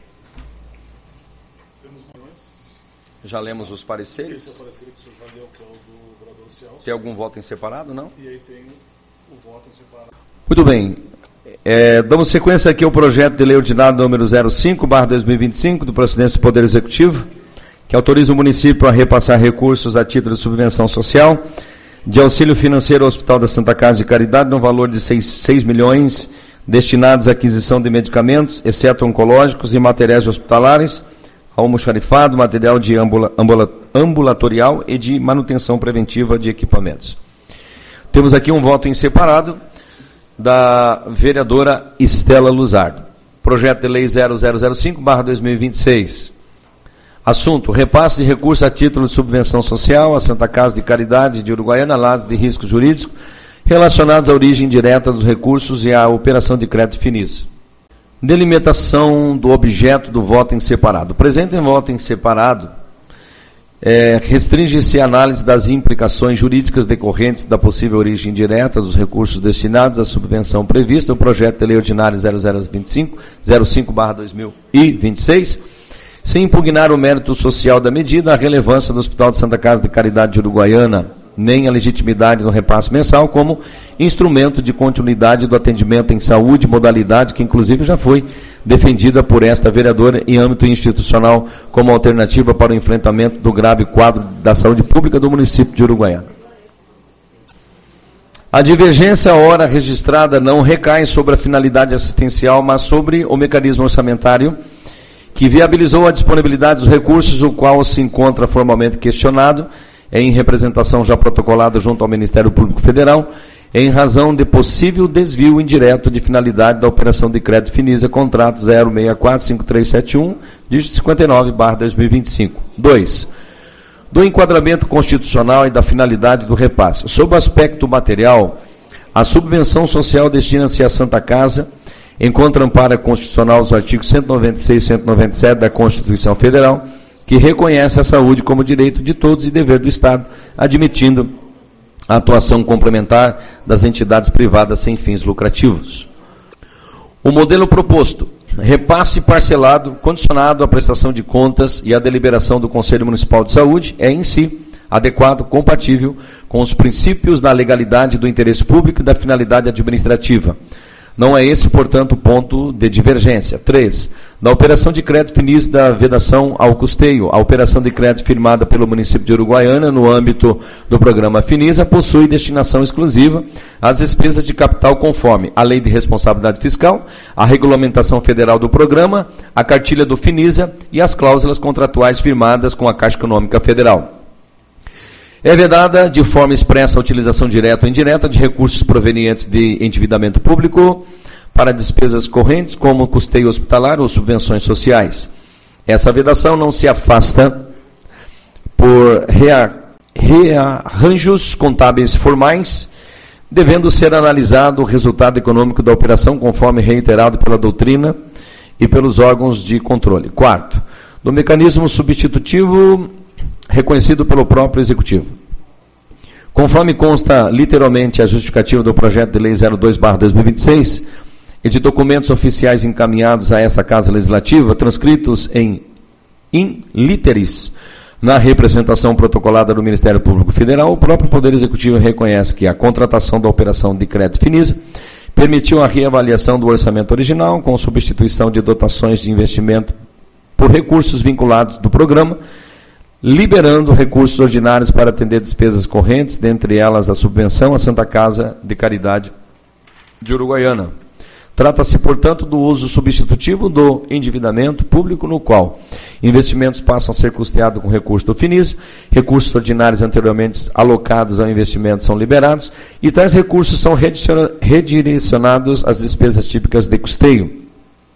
Já lemos os pareceres? Esse é o parecer que o senhor já leu, que é o do vereador Celso. Tem algum voto em separado, não? E aí tem o voto em separado. Muito bem. Damos sequência aqui ao projeto de lei ordinário número 05/2025, do Presidente do Poder Executivo, que autoriza o município a repassar recursos a título de subvenção social, de auxílio financeiro ao Hospital da Santa Casa de Caridade, no valor de 6 milhões, destinados à aquisição de medicamentos, exceto oncológicos e materiais hospitalares, almoxarifado, material de ambulatorial e de manutenção preventiva de equipamentos. Temos aqui um voto em separado da vereadora Estela Luzardo. Projeto de lei 0005/2026. Assunto: repasse de recursos a título de subvenção social à Santa Casa de Caridade de Uruguaiana, lados de risco jurídico relacionados à origem direta dos recursos e à operação de crédito finis. Delimitação do objeto do voto em separado. O presente voto em separado restringe-se à análise das implicações jurídicas decorrentes da possível origem direta dos recursos destinados à subvenção prevista no projeto de lei ordinário 05/2026, sem impugnar o mérito social da medida, a relevância do Hospital de Santa Casa de Caridade de Uruguaiana, nem a legitimidade do repasse mensal como instrumento de continuidade do atendimento em saúde, modalidade que inclusive já foi defendida por esta vereadora em âmbito institucional como alternativa para o enfrentamento do grave quadro da saúde pública do município de Uruguaiana. A divergência ora registrada não recai sobre a finalidade assistencial, mas sobre o mecanismo orçamentário que viabilizou a disponibilidade dos recursos, o qual se encontra formalmente questionado em representação já protocolada junto ao Ministério Público Federal, em razão de possível desvio indireto de finalidade da operação de crédito Finisa, contrato 0645371, dígito 59/2025. 2. Do enquadramento constitucional e da finalidade do repasse. Sob o aspecto material, a subvenção social destina-se à Santa Casa, encontra amparo constitucional os artigos 196 e 197 da Constituição Federal, que reconhece a saúde como direito de todos e dever do Estado, admitindo a atuação complementar das entidades privadas sem fins lucrativos. O modelo proposto: repasse parcelado, condicionado à prestação de contas e à deliberação do Conselho Municipal de Saúde, é em si adequado, compatível com os princípios da legalidade, do interesse público e da finalidade administrativa. Não é esse, portanto, o ponto de divergência. 3. Da operação de crédito Finisa da vedação ao custeio, a operação de crédito firmada pelo município de Uruguaiana no âmbito do programa Finisa possui destinação exclusiva às despesas de capital conforme a Lei de Responsabilidade Fiscal, a regulamentação federal do programa, a cartilha do Finisa e as cláusulas contratuais firmadas com a Caixa Econômica Federal. É vedada de forma expressa a utilização direta ou indireta de recursos provenientes de endividamento público para despesas correntes, como custeio hospitalar ou subvenções sociais. Essa vedação não se afasta por rearranjos contábeis formais, devendo ser analisado o resultado econômico da operação, conforme reiterado pela doutrina e pelos órgãos de controle. 4. Do mecanismo substitutivo reconhecido pelo próprio Executivo. Conforme consta literalmente a justificativa do projeto de lei 02/2026 e de documentos oficiais encaminhados a essa Casa Legislativa, transcritos in literis na representação protocolada do Ministério Público Federal, o próprio Poder Executivo reconhece que a contratação da operação de crédito Finisa permitiu a reavaliação do orçamento original com substituição de dotações de investimento por recursos vinculados do programa, liberando recursos ordinários para atender despesas correntes, dentre elas a subvenção à Santa Casa de Caridade de Uruguaiana. Trata-se, portanto, do uso substitutivo do endividamento público, no qual investimentos passam a ser custeados com recursos do Finisa, recursos ordinários anteriormente alocados ao investimento são liberados, e tais recursos são redirecionados às despesas típicas de custeio.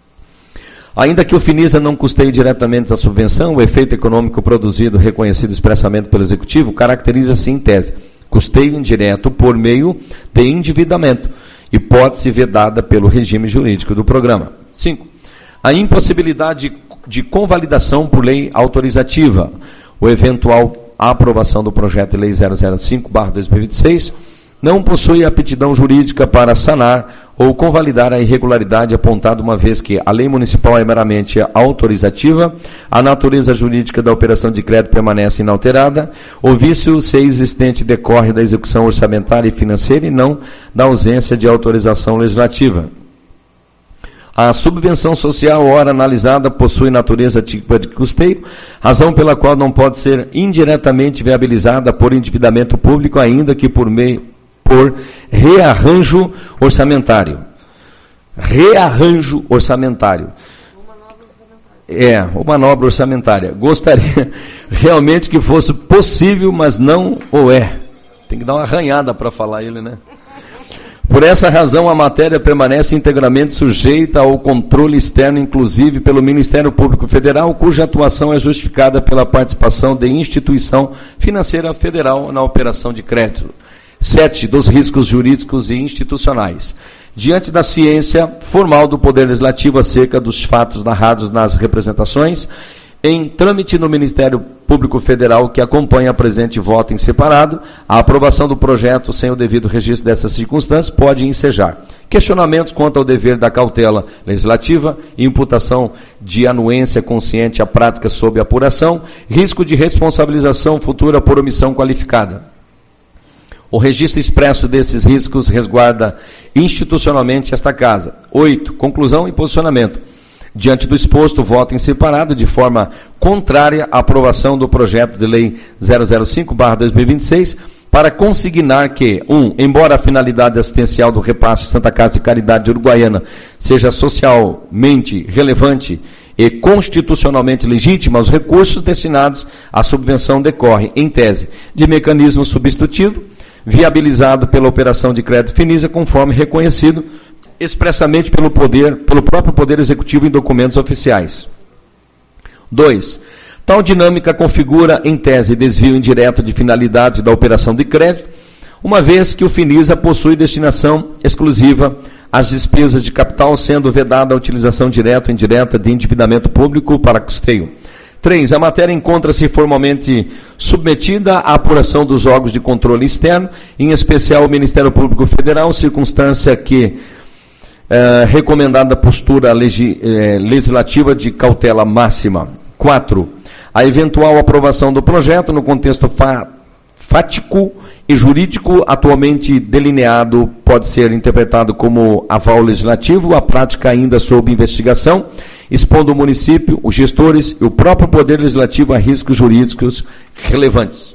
Ainda que o Finisa não custeie diretamente a subvenção, o efeito econômico produzido, reconhecido expressamente pelo Executivo, caracteriza-se em tese custeio indireto por meio de endividamento, hipótese vedada pelo regime jurídico do programa. 5. A impossibilidade de convalidação por lei autorizativa, o eventual aprovação do projeto de lei 005/2026, não possui aptidão jurídica para sanar ou convalidar a irregularidade apontada, uma vez que a lei municipal é meramente autorizativa, a natureza jurídica da operação de crédito permanece inalterada, o vício, se existente, decorre da execução orçamentária e financeira e não da ausência de autorização legislativa. A subvenção social, ora analisada, possui natureza típica de custeio, razão pela qual não pode ser indiretamente viabilizada por endividamento público, ainda que por rearranjo orçamentário. Rearranjo orçamentário. Uma manobra orçamentária. Gostaria realmente que fosse possível, mas não o é. Tem que dar uma arranhada para falar ele, né? Por essa razão, a matéria permanece integralmente sujeita ao controle externo, inclusive pelo Ministério Público Federal, cuja atuação é justificada pela participação de instituição financeira federal na operação de crédito. 7. Dos riscos jurídicos e institucionais. Diante da ciência formal do Poder Legislativo acerca dos fatos narrados nas representações, em trâmite no Ministério Público Federal que acompanha a presente voto em separado, a aprovação do projeto sem o devido registro dessas circunstâncias pode ensejar questionamentos quanto ao dever da cautela legislativa, imputação de anuência consciente à prática sob apuração, risco de responsabilização futura por omissão qualificada. O registro expresso desses riscos resguarda institucionalmente esta Casa. 8. Conclusão e posicionamento. Diante do exposto, voto em separado de forma contrária à aprovação do projeto de lei 005/2026 para consignar que, 1. Embora a finalidade assistencial do repasse Santa Casa de Caridade de Uruguaiana seja socialmente relevante e constitucionalmente legítima, os recursos destinados à subvenção decorrem, em tese, de mecanismo substitutivo, viabilizado pela operação de crédito Finisa, conforme reconhecido expressamente pelo próprio Poder Executivo em documentos oficiais. 2. Tal dinâmica configura, em tese, desvio indireto de finalidades da operação de crédito, uma vez que o Finisa possui destinação exclusiva às despesas de capital, sendo vedada a utilização direta ou indireta de endividamento público para custeio. 3. A matéria encontra-se formalmente submetida à apuração dos órgãos de controle externo, em especial o Ministério Público Federal, circunstância que recomendada postura legislativa de cautela máxima. 4. A eventual aprovação do projeto no contexto fático e jurídico atualmente delineado pode ser interpretado como aval legislativo, a prática ainda sob investigação, expondo o município, os gestores e o próprio Poder Legislativo a riscos jurídicos relevantes.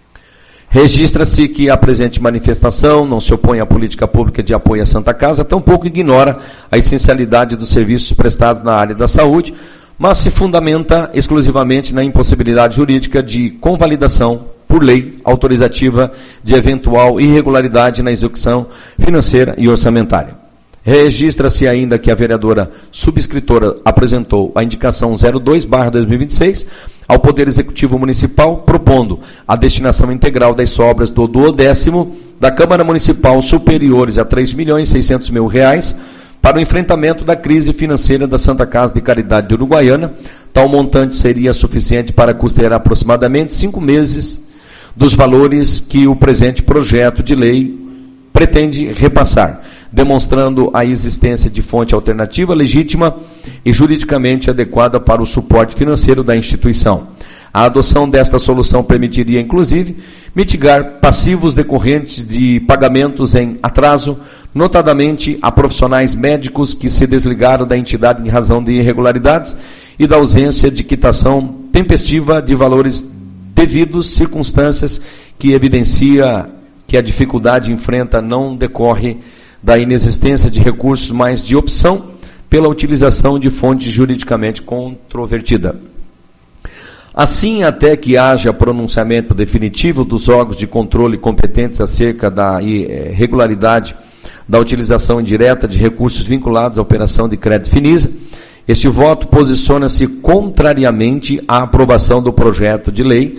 Registra-se que a presente manifestação não se opõe à política pública de apoio à Santa Casa, tampouco ignora a essencialidade dos serviços prestados na área da saúde, mas se fundamenta exclusivamente na impossibilidade jurídica de convalidação por lei autorizativa de eventual irregularidade na execução financeira e orçamentária. Registra-se ainda que a vereadora subscritora apresentou a indicação 02/2026 ao Poder Executivo Municipal, propondo a destinação integral das sobras do 10º da Câmara Municipal superiores a R$ 3.600.000 para o enfrentamento da crise financeira da Santa Casa de Caridade de Uruguaiana. Tal montante seria suficiente para custear aproximadamente 5 meses dos valores que o presente projeto de lei pretende repassar, demonstrando a existência de fonte alternativa legítima e juridicamente adequada para o suporte financeiro da instituição. A adoção desta solução permitiria, inclusive, mitigar passivos decorrentes de pagamentos em atraso, notadamente a profissionais médicos que se desligaram da entidade em razão de irregularidades e da ausência de quitação tempestiva de valores devidos, circunstâncias que evidencia que a dificuldade enfrenta não decorre da inexistência de recursos, mas de opção pela utilização de fonte juridicamente controvertida. Assim, até que haja pronunciamento definitivo dos órgãos de controle competentes acerca da irregularidade da utilização indireta de recursos vinculados à operação de crédito Finisa, este voto posiciona-se contrariamente à aprovação do projeto de lei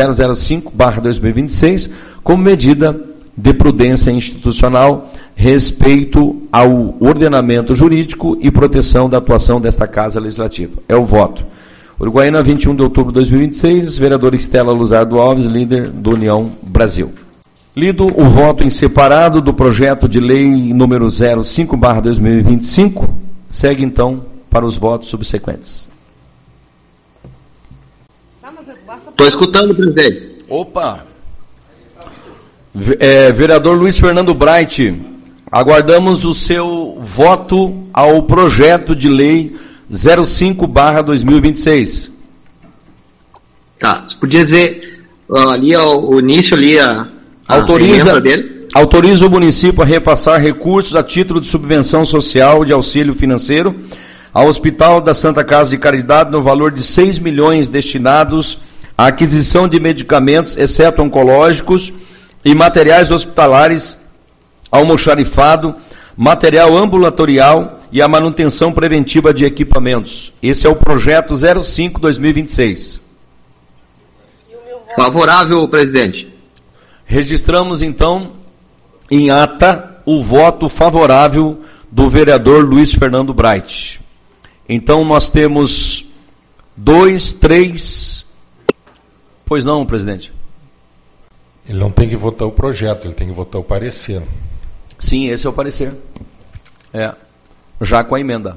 005/2026 como medida de prudência institucional, respeito ao ordenamento jurídico e proteção da atuação desta Casa Legislativa. É o voto. Uruguaiana, 21 de outubro de 2026, vereadora Estela Luzardo Alves, líder do União Brasil. Lido o voto em separado do projeto de lei número 05/2025, segue então para os votos subsequentes. Estou escutando, presidente. Opa! Vereador Luiz Fernando Bright, aguardamos o seu voto ao projeto de lei 05/2026. Tá, você podia dizer ali o início ali a emenda dele? Autoriza o município a repassar recursos a título de subvenção social de auxílio financeiro ao Hospital da Santa Casa de Caridade no valor de 6 milhões destinados à aquisição de medicamentos, exceto oncológicos, e materiais hospitalares, almoxarifado, material ambulatorial e a manutenção preventiva de equipamentos. Esse é o projeto 05/2026. Favorável, presidente. Registramos, então, em ata, o voto favorável do vereador Luiz Fernando Bright. Então, nós temos 2, 3... Pois não, presidente? Ele não tem que votar o projeto, ele tem que votar o parecer. Sim, esse é o parecer. Já com a emenda.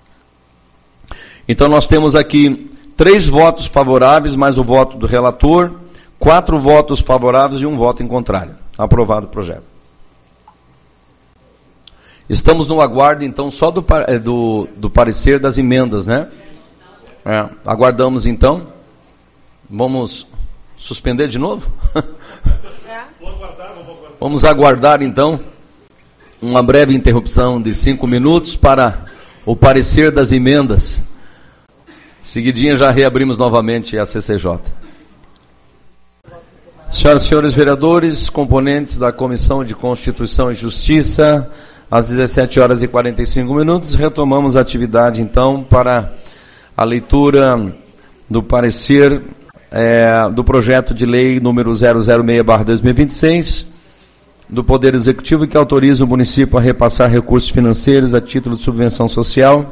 Então nós temos aqui 3 votos favoráveis, mais o voto do relator, 4 votos favoráveis e 1 voto em contrário. Aprovado o projeto. Estamos no aguardo, então, só do parecer das emendas, né? Aguardamos, então. Vamos suspender de novo? Vamos aguardar, então, uma breve interrupção de 5 minutos para o parecer das emendas. Seguidinha já reabrimos novamente a CCJ. Senhoras e senhores vereadores, componentes da Comissão de Constituição e Justiça, às 17 horas e 45 minutos, retomamos a atividade, então, para a leitura do parecer do projeto de lei número 006/2026, do Poder Executivo, que autoriza o município a repassar recursos financeiros a título de subvenção social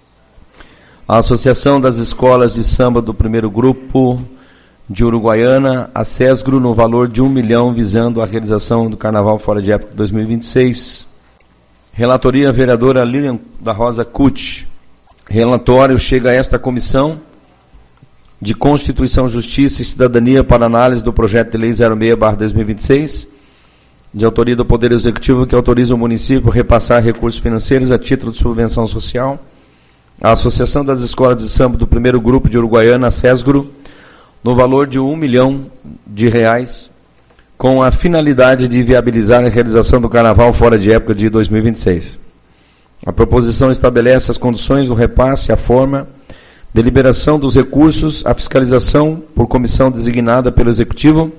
à Associação das Escolas de Samba do Primeiro Grupo de Uruguaiana, a SESGRO, no valor de 1 milhão, visando a realização do Carnaval Fora de Época 2026. Relatoria, vereadora Lilian da Rosa Cucci. Relatório chega a esta Comissão de Constituição, Justiça e Cidadania para análise do projeto de lei 06/2026, de autoria do Poder Executivo, que autoriza o município a repassar recursos financeiros a título de subvenção social à Associação das Escolas de Samba do Primeiro Grupo de Uruguaiana, a SESGRO, no valor de 1 milhão de reais, com a finalidade de viabilizar a realização do Carnaval Fora de Época de 2026. A proposição estabelece as condições do repasse, a forma, deliberação dos recursos, a fiscalização por comissão designada pelo Executivo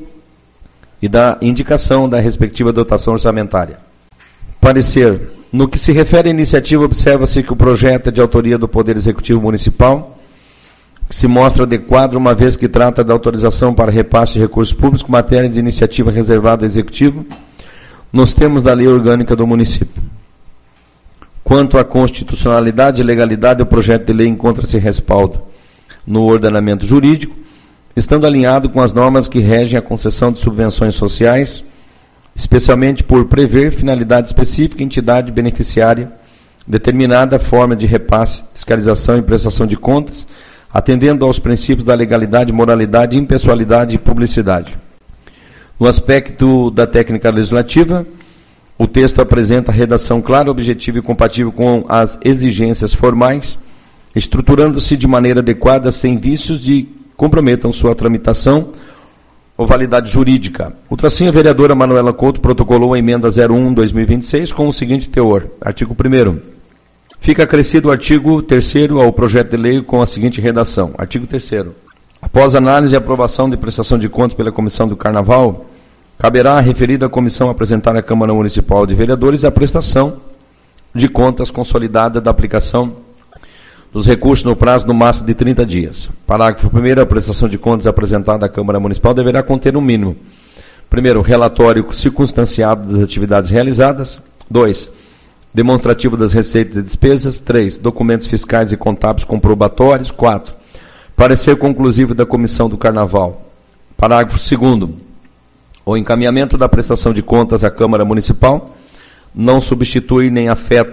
e da indicação da respectiva dotação orçamentária. Parecer. No que se refere à iniciativa, observa-se que o projeto é de autoria do Poder Executivo Municipal, que se mostra adequado, uma vez que trata da autorização para repasse de recursos públicos, matéria de iniciativa reservada ao Executivo, nos termos da Lei Orgânica do Município. Quanto à constitucionalidade e legalidade, o projeto de lei encontra-se respaldo no ordenamento jurídico, estando alinhado com as normas que regem a concessão de subvenções sociais, especialmente por prever finalidade específica, entidade beneficiária, determinada forma de repasse, fiscalização e prestação de contas, atendendo aos princípios da legalidade, moralidade, impessoalidade e publicidade. No aspecto da técnica legislativa, o texto apresenta redação clara, objetiva e compatível com as exigências formais, estruturando-se de maneira adequada, sem vícios que comprometam sua tramitação ou validade jurídica. Outra assim, a vereadora Manuela Couto protocolou a emenda 01/2026 com o seguinte teor. Artigo 1º. Fica acrescido o artigo 3º ao projeto de lei com a seguinte redação. Artigo 3º. Após análise e aprovação de prestação de contas pela Comissão do Carnaval, caberá à referida comissão apresentar à Câmara Municipal de Vereadores a prestação de contas consolidada da aplicação dos recursos no prazo no máximo de 30 dias. Parágrafo 1º. A prestação de contas apresentada à Câmara Municipal deverá conter no mínimo: 1º, relatório circunstanciado das atividades realizadas. 2, demonstrativo das receitas e despesas. 3, documentos fiscais e contábeis comprobatórios. 4, parecer conclusivo da Comissão do Carnaval. Parágrafo 2º. O encaminhamento da prestação de contas à Câmara Municipal não substitui nem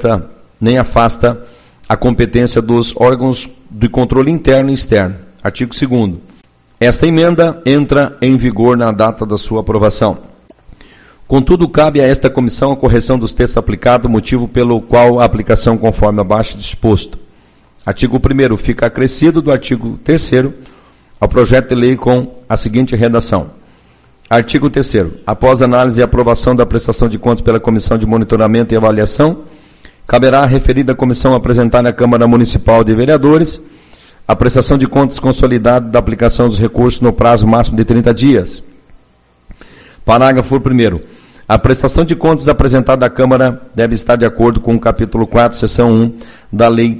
afasta a competência dos órgãos de controle interno e externo. Artigo 2º. Esta emenda entra em vigor na data da sua aprovação. Contudo, cabe a esta comissão a correção dos textos aplicados, motivo pelo qual a aplicação conforme abaixo disposto. Artigo 1º. Fica acrescido do artigo 3º ao projeto de lei com a seguinte redação. Artigo 3º. Após análise e aprovação da prestação de contas pela Comissão de Monitoramento e Avaliação, caberá à referida comissão apresentar à Câmara Municipal de Vereadores a prestação de contas consolidada da aplicação dos recursos no prazo máximo de 30 dias. Parágrafo 1º. A prestação de contas apresentada à Câmara deve estar de acordo com o capítulo 4, seção 1 da Lei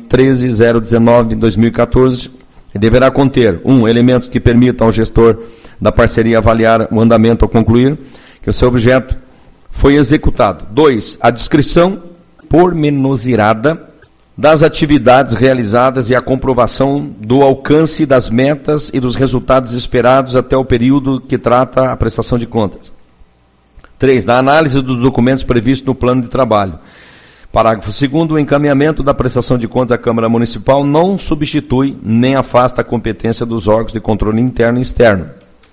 13.019/2014 e deverá conter: 1. Elementos que permitam ao gestor da parceria avaliar o andamento ao concluir que o seu objeto foi executado. 2. A descrição pormenorizada das atividades realizadas e a comprovação do alcance das metas e dos resultados esperados até o período que trata a prestação de contas. 3. Da análise dos documentos previstos no plano de trabalho. Parágrafo 2º. O encaminhamento da prestação de contas à Câmara Municipal não substitui nem afasta a competência dos órgãos de controle interno e externo.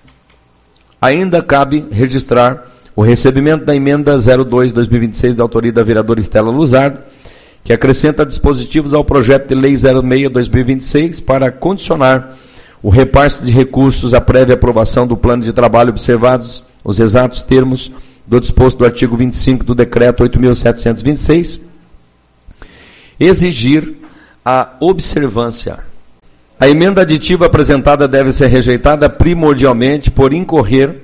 Ainda cabe registrar o recebimento da emenda 02/2026 da autoria da vereadora Estela Luzardo, que acrescenta dispositivos ao projeto de lei 06/2026 para condicionar o repasse de recursos à prévia aprovação do plano de trabalho, observados os exatos termos do disposto do artigo 25 do decreto 8.726, exigir a observância. A emenda aditiva apresentada deve ser rejeitada primordialmente por incorrer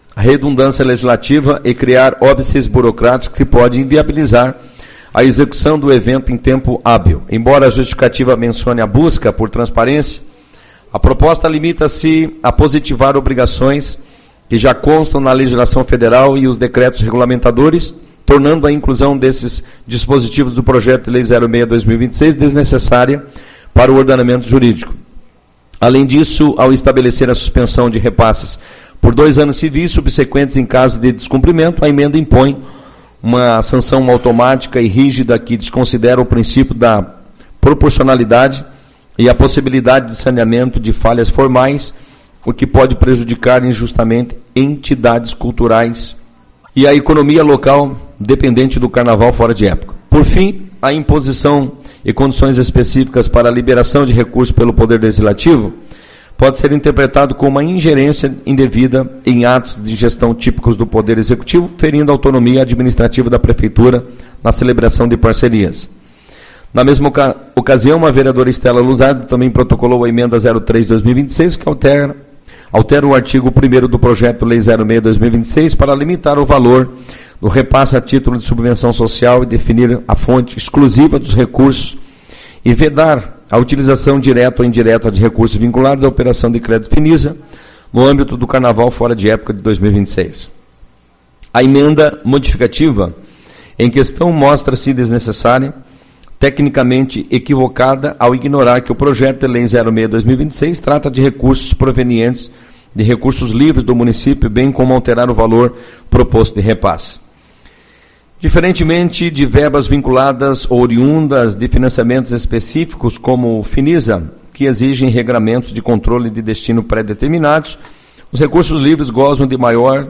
a redundância legislativa e criar óbices burocráticos que podem inviabilizar a execução do evento em tempo hábil. Embora a justificativa mencione a busca por transparência, a proposta limita-se a positivar obrigações que já constam na legislação federal e os decretos regulamentadores, tornando a inclusão desses dispositivos do projeto de lei 06/2026 desnecessária para o ordenamento jurídico. Além disso, ao estabelecer a suspensão de repasses por 2 anos civis subsequentes em caso de descumprimento, a emenda impõe uma sanção automática e rígida que desconsidera o princípio da proporcionalidade e a possibilidade de saneamento de falhas formais, o que pode prejudicar injustamente entidades culturais e a economia local dependente do carnaval fora de época. Por fim, a imposição e condições específicas para a liberação de recursos pelo Poder Legislativo pode ser interpretado como uma ingerência indevida em atos de gestão típicos do Poder Executivo, ferindo a autonomia administrativa da Prefeitura na celebração de parcerias. Na mesma ocasião, a vereadora Estela Luzardo também protocolou a emenda 03/2026, que altera o artigo 1º do projeto Lei 06/2026 para limitar o valor do repasse a título de subvenção social e definir a fonte exclusiva dos recursos e vedar a utilização direta ou indireta de recursos vinculados à operação de crédito Finisa no âmbito do Carnaval fora de época de 2026. A emenda modificativa em questão mostra-se desnecessária, tecnicamente equivocada, ao ignorar que o projeto de lei 06/2026 trata de recursos provenientes de recursos livres do município, bem como alterar o valor proposto de repasse. Diferentemente de verbas vinculadas ou oriundas de financiamentos específicos, como o Finisa, que exigem regramentos de controle de destino pré-determinados, os recursos livres gozam de maior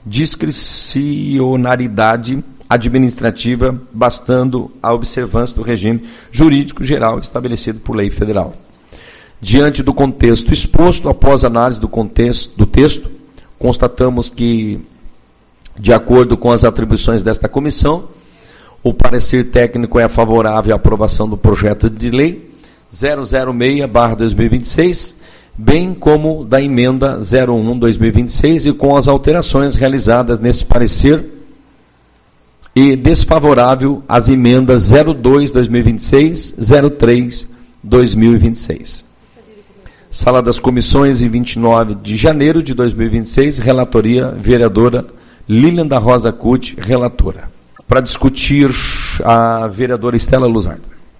discricionariedade administrativa, bastando a observância do regime jurídico geral estabelecido por lei federal. Diante do contexto exposto, após análise do texto, constatamos que, de acordo com as atribuições desta comissão, o parecer técnico é favorável à aprovação do projeto de lei 006/2026, bem como da emenda 01/2026 e com as alterações realizadas nesse parecer, e desfavorável às emendas 02/2026, 03/2026. Sala das Comissões, em 29 de janeiro de 2026, relatoria, vereadora Lilian da Rosa Cuti, relatora. Para discutir, a vereadora Estela Luzardo.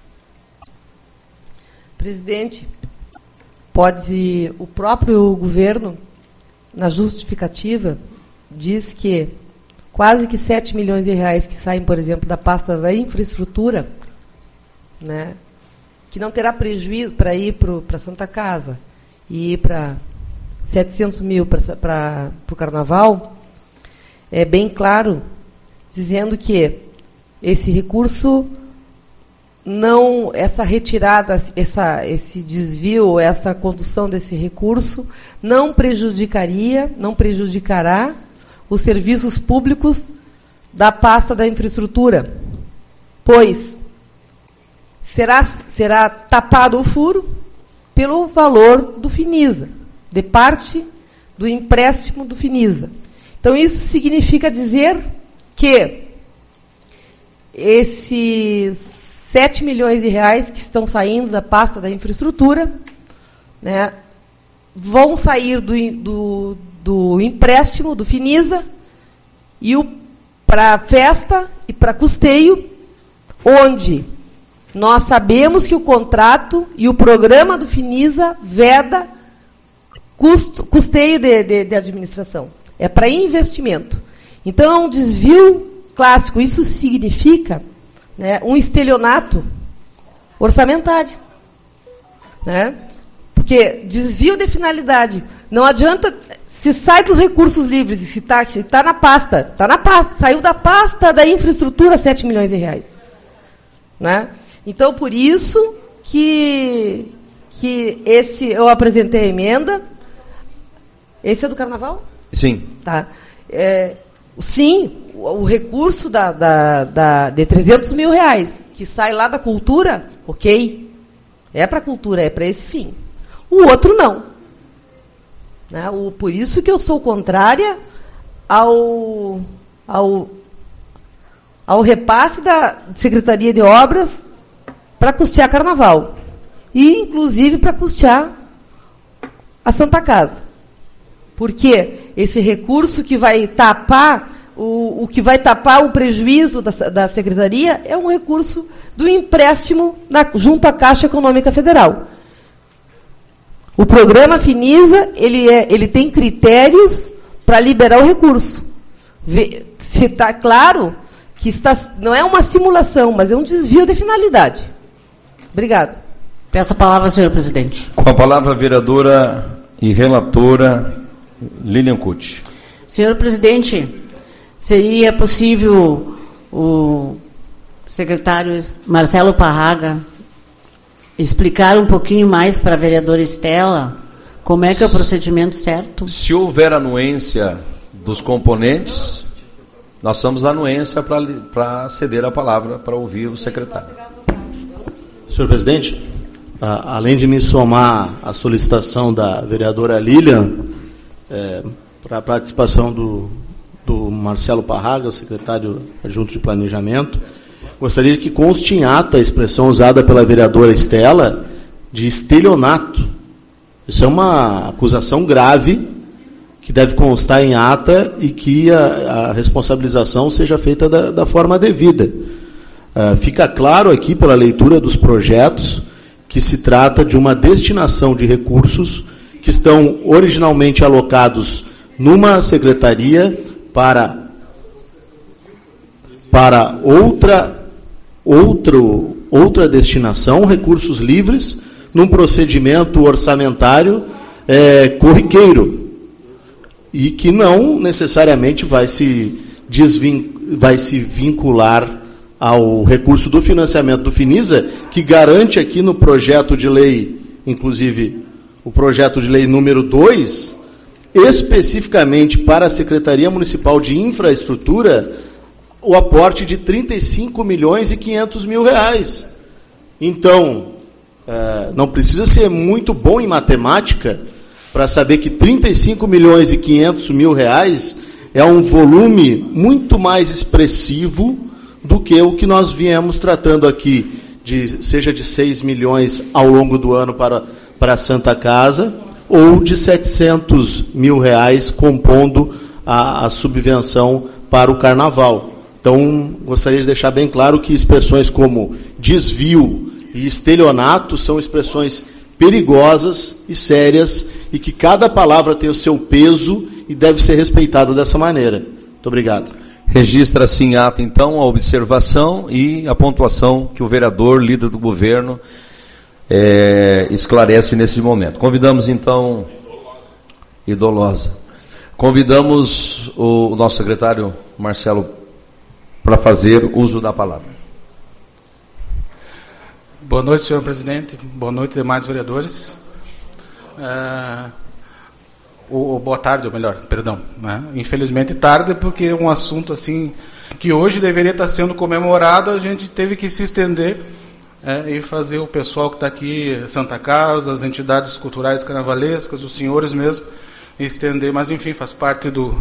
Presidente, o próprio governo, na justificativa, diz que quase que 7 milhões de reais que saem, por exemplo, da pasta da infraestrutura, né, que não terá prejuízo para ir para a Santa Casa e ir para 700 mil para o Carnaval, é bem claro, dizendo que esse recurso, não, essa retirada, esse desvio, essa condução desse recurso, não prejudicará os serviços públicos da pasta da infraestrutura, pois será tapado o furo pelo valor do Finisa, de parte do empréstimo do Finisa. Então, isso significa dizer que esses 7 milhões de reais que estão saindo da pasta da infraestrutura, né, vão sair do empréstimo do Finisa e para festa e para custeio, onde nós sabemos que o contrato e o programa do Finisa veda custeio de administração. É para investimento. Então, é um desvio clássico. Isso significa, né, um estelionato orçamentário. Né? Porque desvio de finalidade. Não adianta, se sai dos recursos livres e se está na pasta, saiu da pasta da infraestrutura 7 milhões de reais. Né? Então, por isso que eu apresentei a emenda. Esse é do Carnaval? Sim. Tá. Sim, o recurso de 300 mil reais, que sai lá da cultura, ok, é para a cultura, é para esse fim. O outro não. Né? Por isso que eu sou contrária ao repasse da Secretaria de Obras para custear Carnaval. E, inclusive, para custear a Santa Casa. Porque esse recurso que vai tapar o que vai tapar o prejuízo da Secretaria é um recurso do empréstimo junto à Caixa Econômica Federal. O programa Finisa, ele tem critérios para liberar o recurso. Se está claro que não é uma simulação, mas é um desvio de finalidade. Obrigada. Peço a palavra, senhor presidente. Com a palavra a vereadora e relatora Lilian Cucci. Senhor presidente, seria possível o secretário Marcelo Parraga explicar um pouquinho mais para a vereadora Estela como é que é o procedimento certo? Se houver anuência dos componentes, nós estamos na anuência para ceder a palavra para ouvir o secretário. Senhor presidente, além de me somar à solicitação da vereadora Lilian, para a participação do Marcelo Parraga, o secretário adjunto de Planejamento, gostaria que conste em ata a expressão usada pela vereadora Estela de estelionato. Isso é uma acusação grave que deve constar em ata e que a responsabilização seja feita da forma devida. Fica claro aqui, pela leitura dos projetos, que se trata de uma destinação de recursos que estão originalmente alocados numa secretaria para outra destinação, recursos livres, num procedimento orçamentário corriqueiro, e que não necessariamente vai se vincular ao recurso do financiamento do Finisa, que garante aqui no projeto de lei, inclusive o projeto de lei número 2, especificamente para a Secretaria Municipal de Infraestrutura, o aporte de 35.500.000 reais. Então, não precisa ser muito bom em matemática para saber que 35.500.000 reais é um volume muito mais expressivo do que o que nós viemos tratando aqui, seja de 6 milhões ao longo do ano para a Santa Casa, ou de 700 mil reais compondo a subvenção para o Carnaval. Então, gostaria de deixar bem claro que expressões como desvio e estelionato são expressões perigosas e sérias, e que cada palavra tem o seu peso e deve ser respeitada dessa maneira. Muito obrigado. Registra-se em ata, então, a observação e a pontuação que o vereador, líder do governo, esclarece nesse momento. Convidamos, então, idolosa. Convidamos o nosso secretário Marcelo para fazer uso da palavra. Boa noite, senhor presidente. Boa noite, demais vereadores. Boa tarde, ou melhor, perdão. Infelizmente tarde, porque é um assunto assim que hoje deveria estar sendo comemorado, a gente teve que se estender e fazer o pessoal que está aqui, Santa Casa, as entidades culturais carnavalescas, os senhores mesmo, estender, mas enfim, faz parte do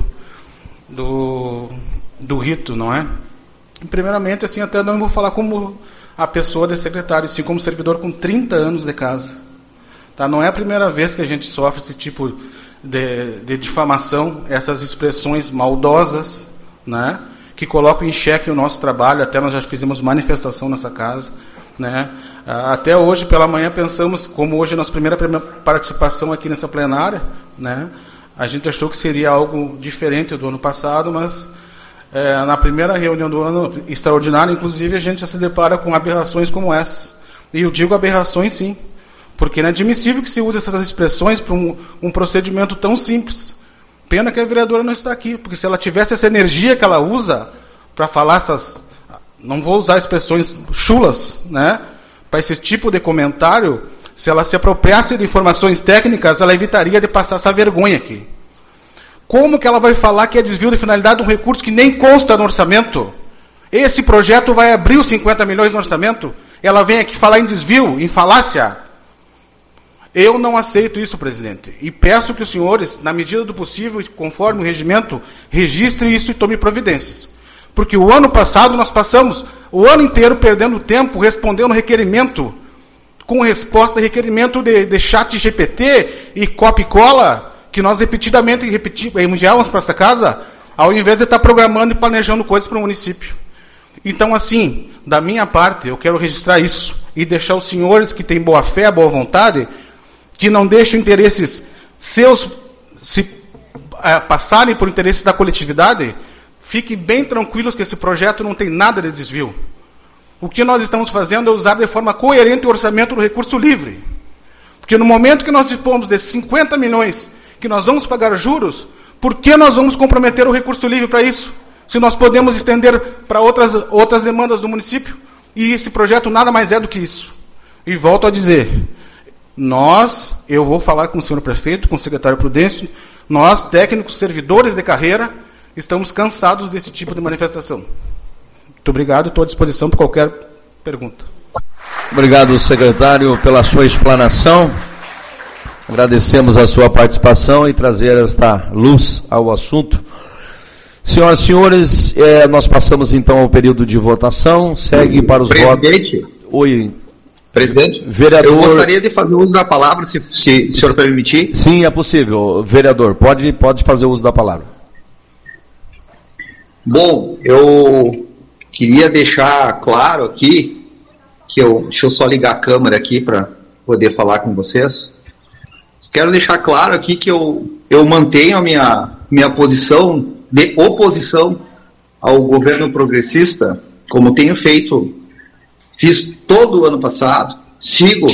rito, não é? Primeiramente, assim, até não vou falar como a pessoa de secretário, sim como servidor com 30 anos de casa. Tá? Não é a primeira vez que a gente sofre esse tipo de difamação, essas expressões maldosas, né, que colocam em xeque o nosso trabalho. Até nós já fizemos manifestação nessa casa, né. Até hoje pela manhã pensamos, como hoje é a nossa primeira participação aqui nessa plenária, né, a gente achou que seria algo diferente do ano passado, mas na primeira reunião do ano extraordinário, inclusive, a gente já se depara com aberrações como essa. E eu digo aberrações, sim, porque é inadmissível que se use essas expressões para um procedimento tão simples. Pena que a vereadora não está aqui, porque se ela tivesse essa energia que ela usa para falar essas, não vou usar expressões chulas, né, para esse tipo de comentário, se ela se apropriasse de informações técnicas, ela evitaria de passar essa vergonha aqui. Como que ela vai falar que é desvio de finalidade de um recurso que nem consta no orçamento? Esse projeto vai abrir os 50 milhões no orçamento? Ela vem aqui falar em desvio, em falácia? Eu não aceito isso, presidente. E peço que os senhores, na medida do possível, conforme o regimento, registrem isso e tomem providências. Porque o ano passado nós passamos o ano inteiro perdendo tempo respondendo requerimento, com resposta a requerimento de chat GPT e copia e cola, que nós repetidamente enviávamos para essa casa, ao invés de estar programando e planejando coisas para o município. Então, assim, da minha parte, eu quero registrar isso e deixar os senhores que têm boa fé, boa vontade, que não deixam interesses seus passarem por interesses da coletividade, fiquem bem tranquilos que esse projeto não tem nada de desvio. O que nós estamos fazendo é usar de forma coerente o orçamento do recurso livre. Porque no momento que nós dispomos de 50 milhões que nós vamos pagar juros, por que nós vamos comprometer o recurso livre para isso? Se nós podemos estender para outras demandas do município? E esse projeto nada mais é do que isso. E volto a dizer, eu vou falar com o senhor prefeito, com o secretário Prudêncio, nós, técnicos, servidores de carreira, estamos cansados desse tipo de manifestação. Muito obrigado, estou à disposição para qualquer pergunta. Obrigado, secretário, pela sua explanação. Agradecemos a sua participação e trazer esta luz ao assunto. Senhoras e senhores, nós passamos então ao período de votação. Segue para os votos. Presidente. Oi. Presidente, vereador, eu gostaria de fazer uso da palavra, se o senhor permitir. Sim, é possível. Vereador, pode fazer uso da palavra. Bom, eu queria deixar claro aqui, deixa eu só ligar a câmera aqui para poder falar com vocês. Quero deixar claro aqui que eu mantenho a minha posição de oposição ao governo progressista, como tenho feito. Fiz todo o ano passado, sigo,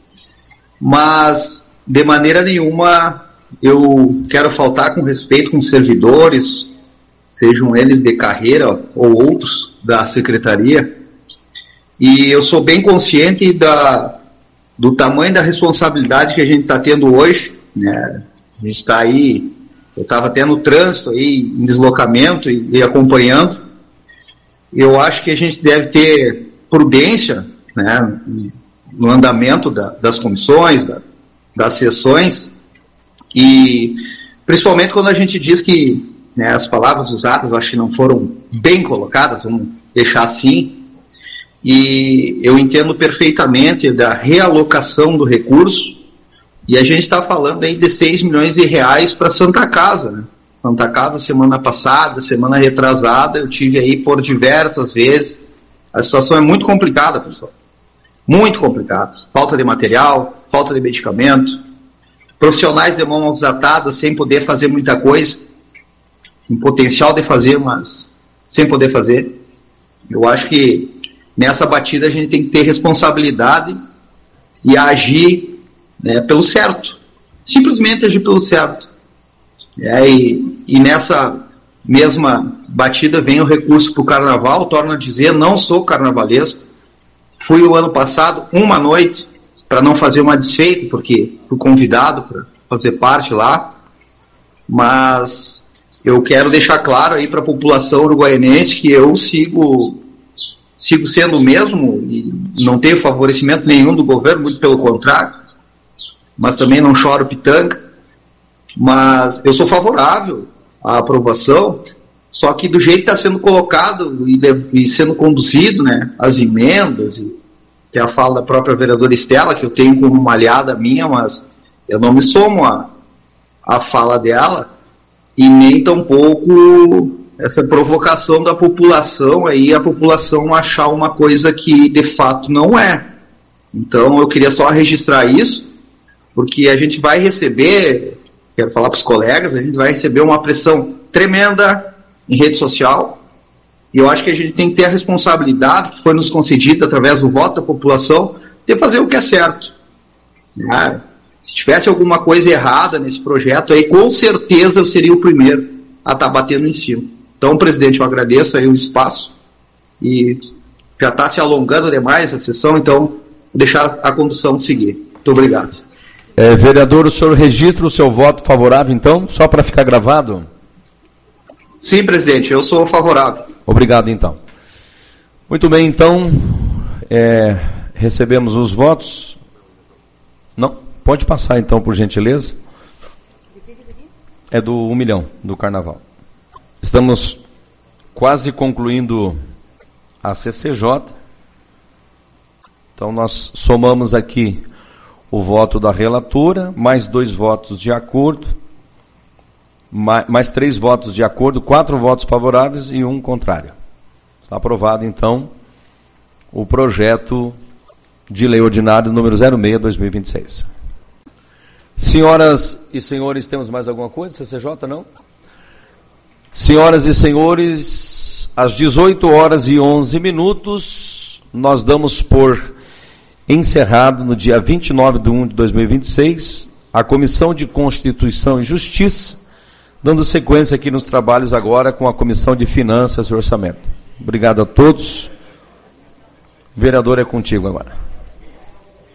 mas de maneira nenhuma eu quero faltar com respeito com os servidores, sejam eles de carreira ou outros da secretaria, e eu sou bem consciente do tamanho da responsabilidade que a gente está tendo hoje, né? A gente está aí, eu estava até no trânsito, aí, em deslocamento e acompanhando. Eu acho que a gente deve ter prudência, né, no andamento das comissões, das sessões, e principalmente quando a gente diz que, né, as palavras usadas, eu acho que não foram bem colocadas, vamos deixar assim, e eu entendo perfeitamente da realocação do recurso, e a gente está falando aí de 6 milhões de reais para Santa Casa, né? Santa Casa, semana passada, semana retrasada, eu tive aí por diversas vezes. A situação é muito complicada, pessoal. Muito complicada. Falta de material, falta de medicamento, profissionais de mãos atadas sem poder fazer muita coisa, com potencial de fazer, mas sem poder fazer. Eu acho que nessa batida a gente tem que ter responsabilidade e agir, né, pelo certo. Simplesmente agir pelo certo. E nessa mesma batida vem o recurso para o carnaval, torno a dizer, não sou carnavalesco. Fui o ano passado uma noite para não fazer uma desfeita, porque fui convidado para fazer parte lá, mas eu quero deixar claro aí para a população uruguaiense que eu sigo sendo o mesmo e não tenho favorecimento nenhum do governo, muito pelo contrário, mas também não choro pitanga, mas eu sou favorável à aprovação, só que do jeito que está sendo colocado e sendo conduzido, né, as emendas, e tem a fala da própria vereadora Estela, que eu tenho como uma aliada minha, mas eu não me somo à fala dela, e nem tampouco essa provocação da população, aí a população achar uma coisa que de fato não é. Então eu queria só registrar isso, porque a gente vai receber, quero falar para os colegas, a gente vai receber uma pressão tremenda em rede social, e eu acho que a gente tem que ter a responsabilidade que foi nos concedida através do voto da população de fazer o que é certo. Se tivesse alguma coisa errada nesse projeto, aí com certeza eu seria o primeiro a estar batendo em cima. Então, presidente, eu agradeço aí o espaço, e já está se alongando demais a sessão, então vou deixar a condução seguir. Muito obrigado. Vereador, o senhor registra o seu voto favorável, então, só para ficar gravado? Sim, presidente, eu sou favorável. Obrigado, então. Muito bem, então, recebemos os votos. Não? Pode passar então, por gentileza. É do 1 milhão, do Carnaval. Estamos quase concluindo a CCJ. Então nós somamos aqui o voto da relatora, mais 2 votos de acordo, mais 3 votos de acordo, 4 votos favoráveis e 1 contrário. Está aprovado, então, o projeto de lei ordinário número 06/2026. Senhoras e senhores, temos mais alguma coisa? CCJ, não? Senhoras e senhores, às 18h11, nós damos por encerrado, no dia 29/1/2026, a Comissão de Constituição e Justiça, dando sequência aqui nos trabalhos agora com a Comissão de Finanças e Orçamento. Obrigado a todos. Vereador, é contigo agora.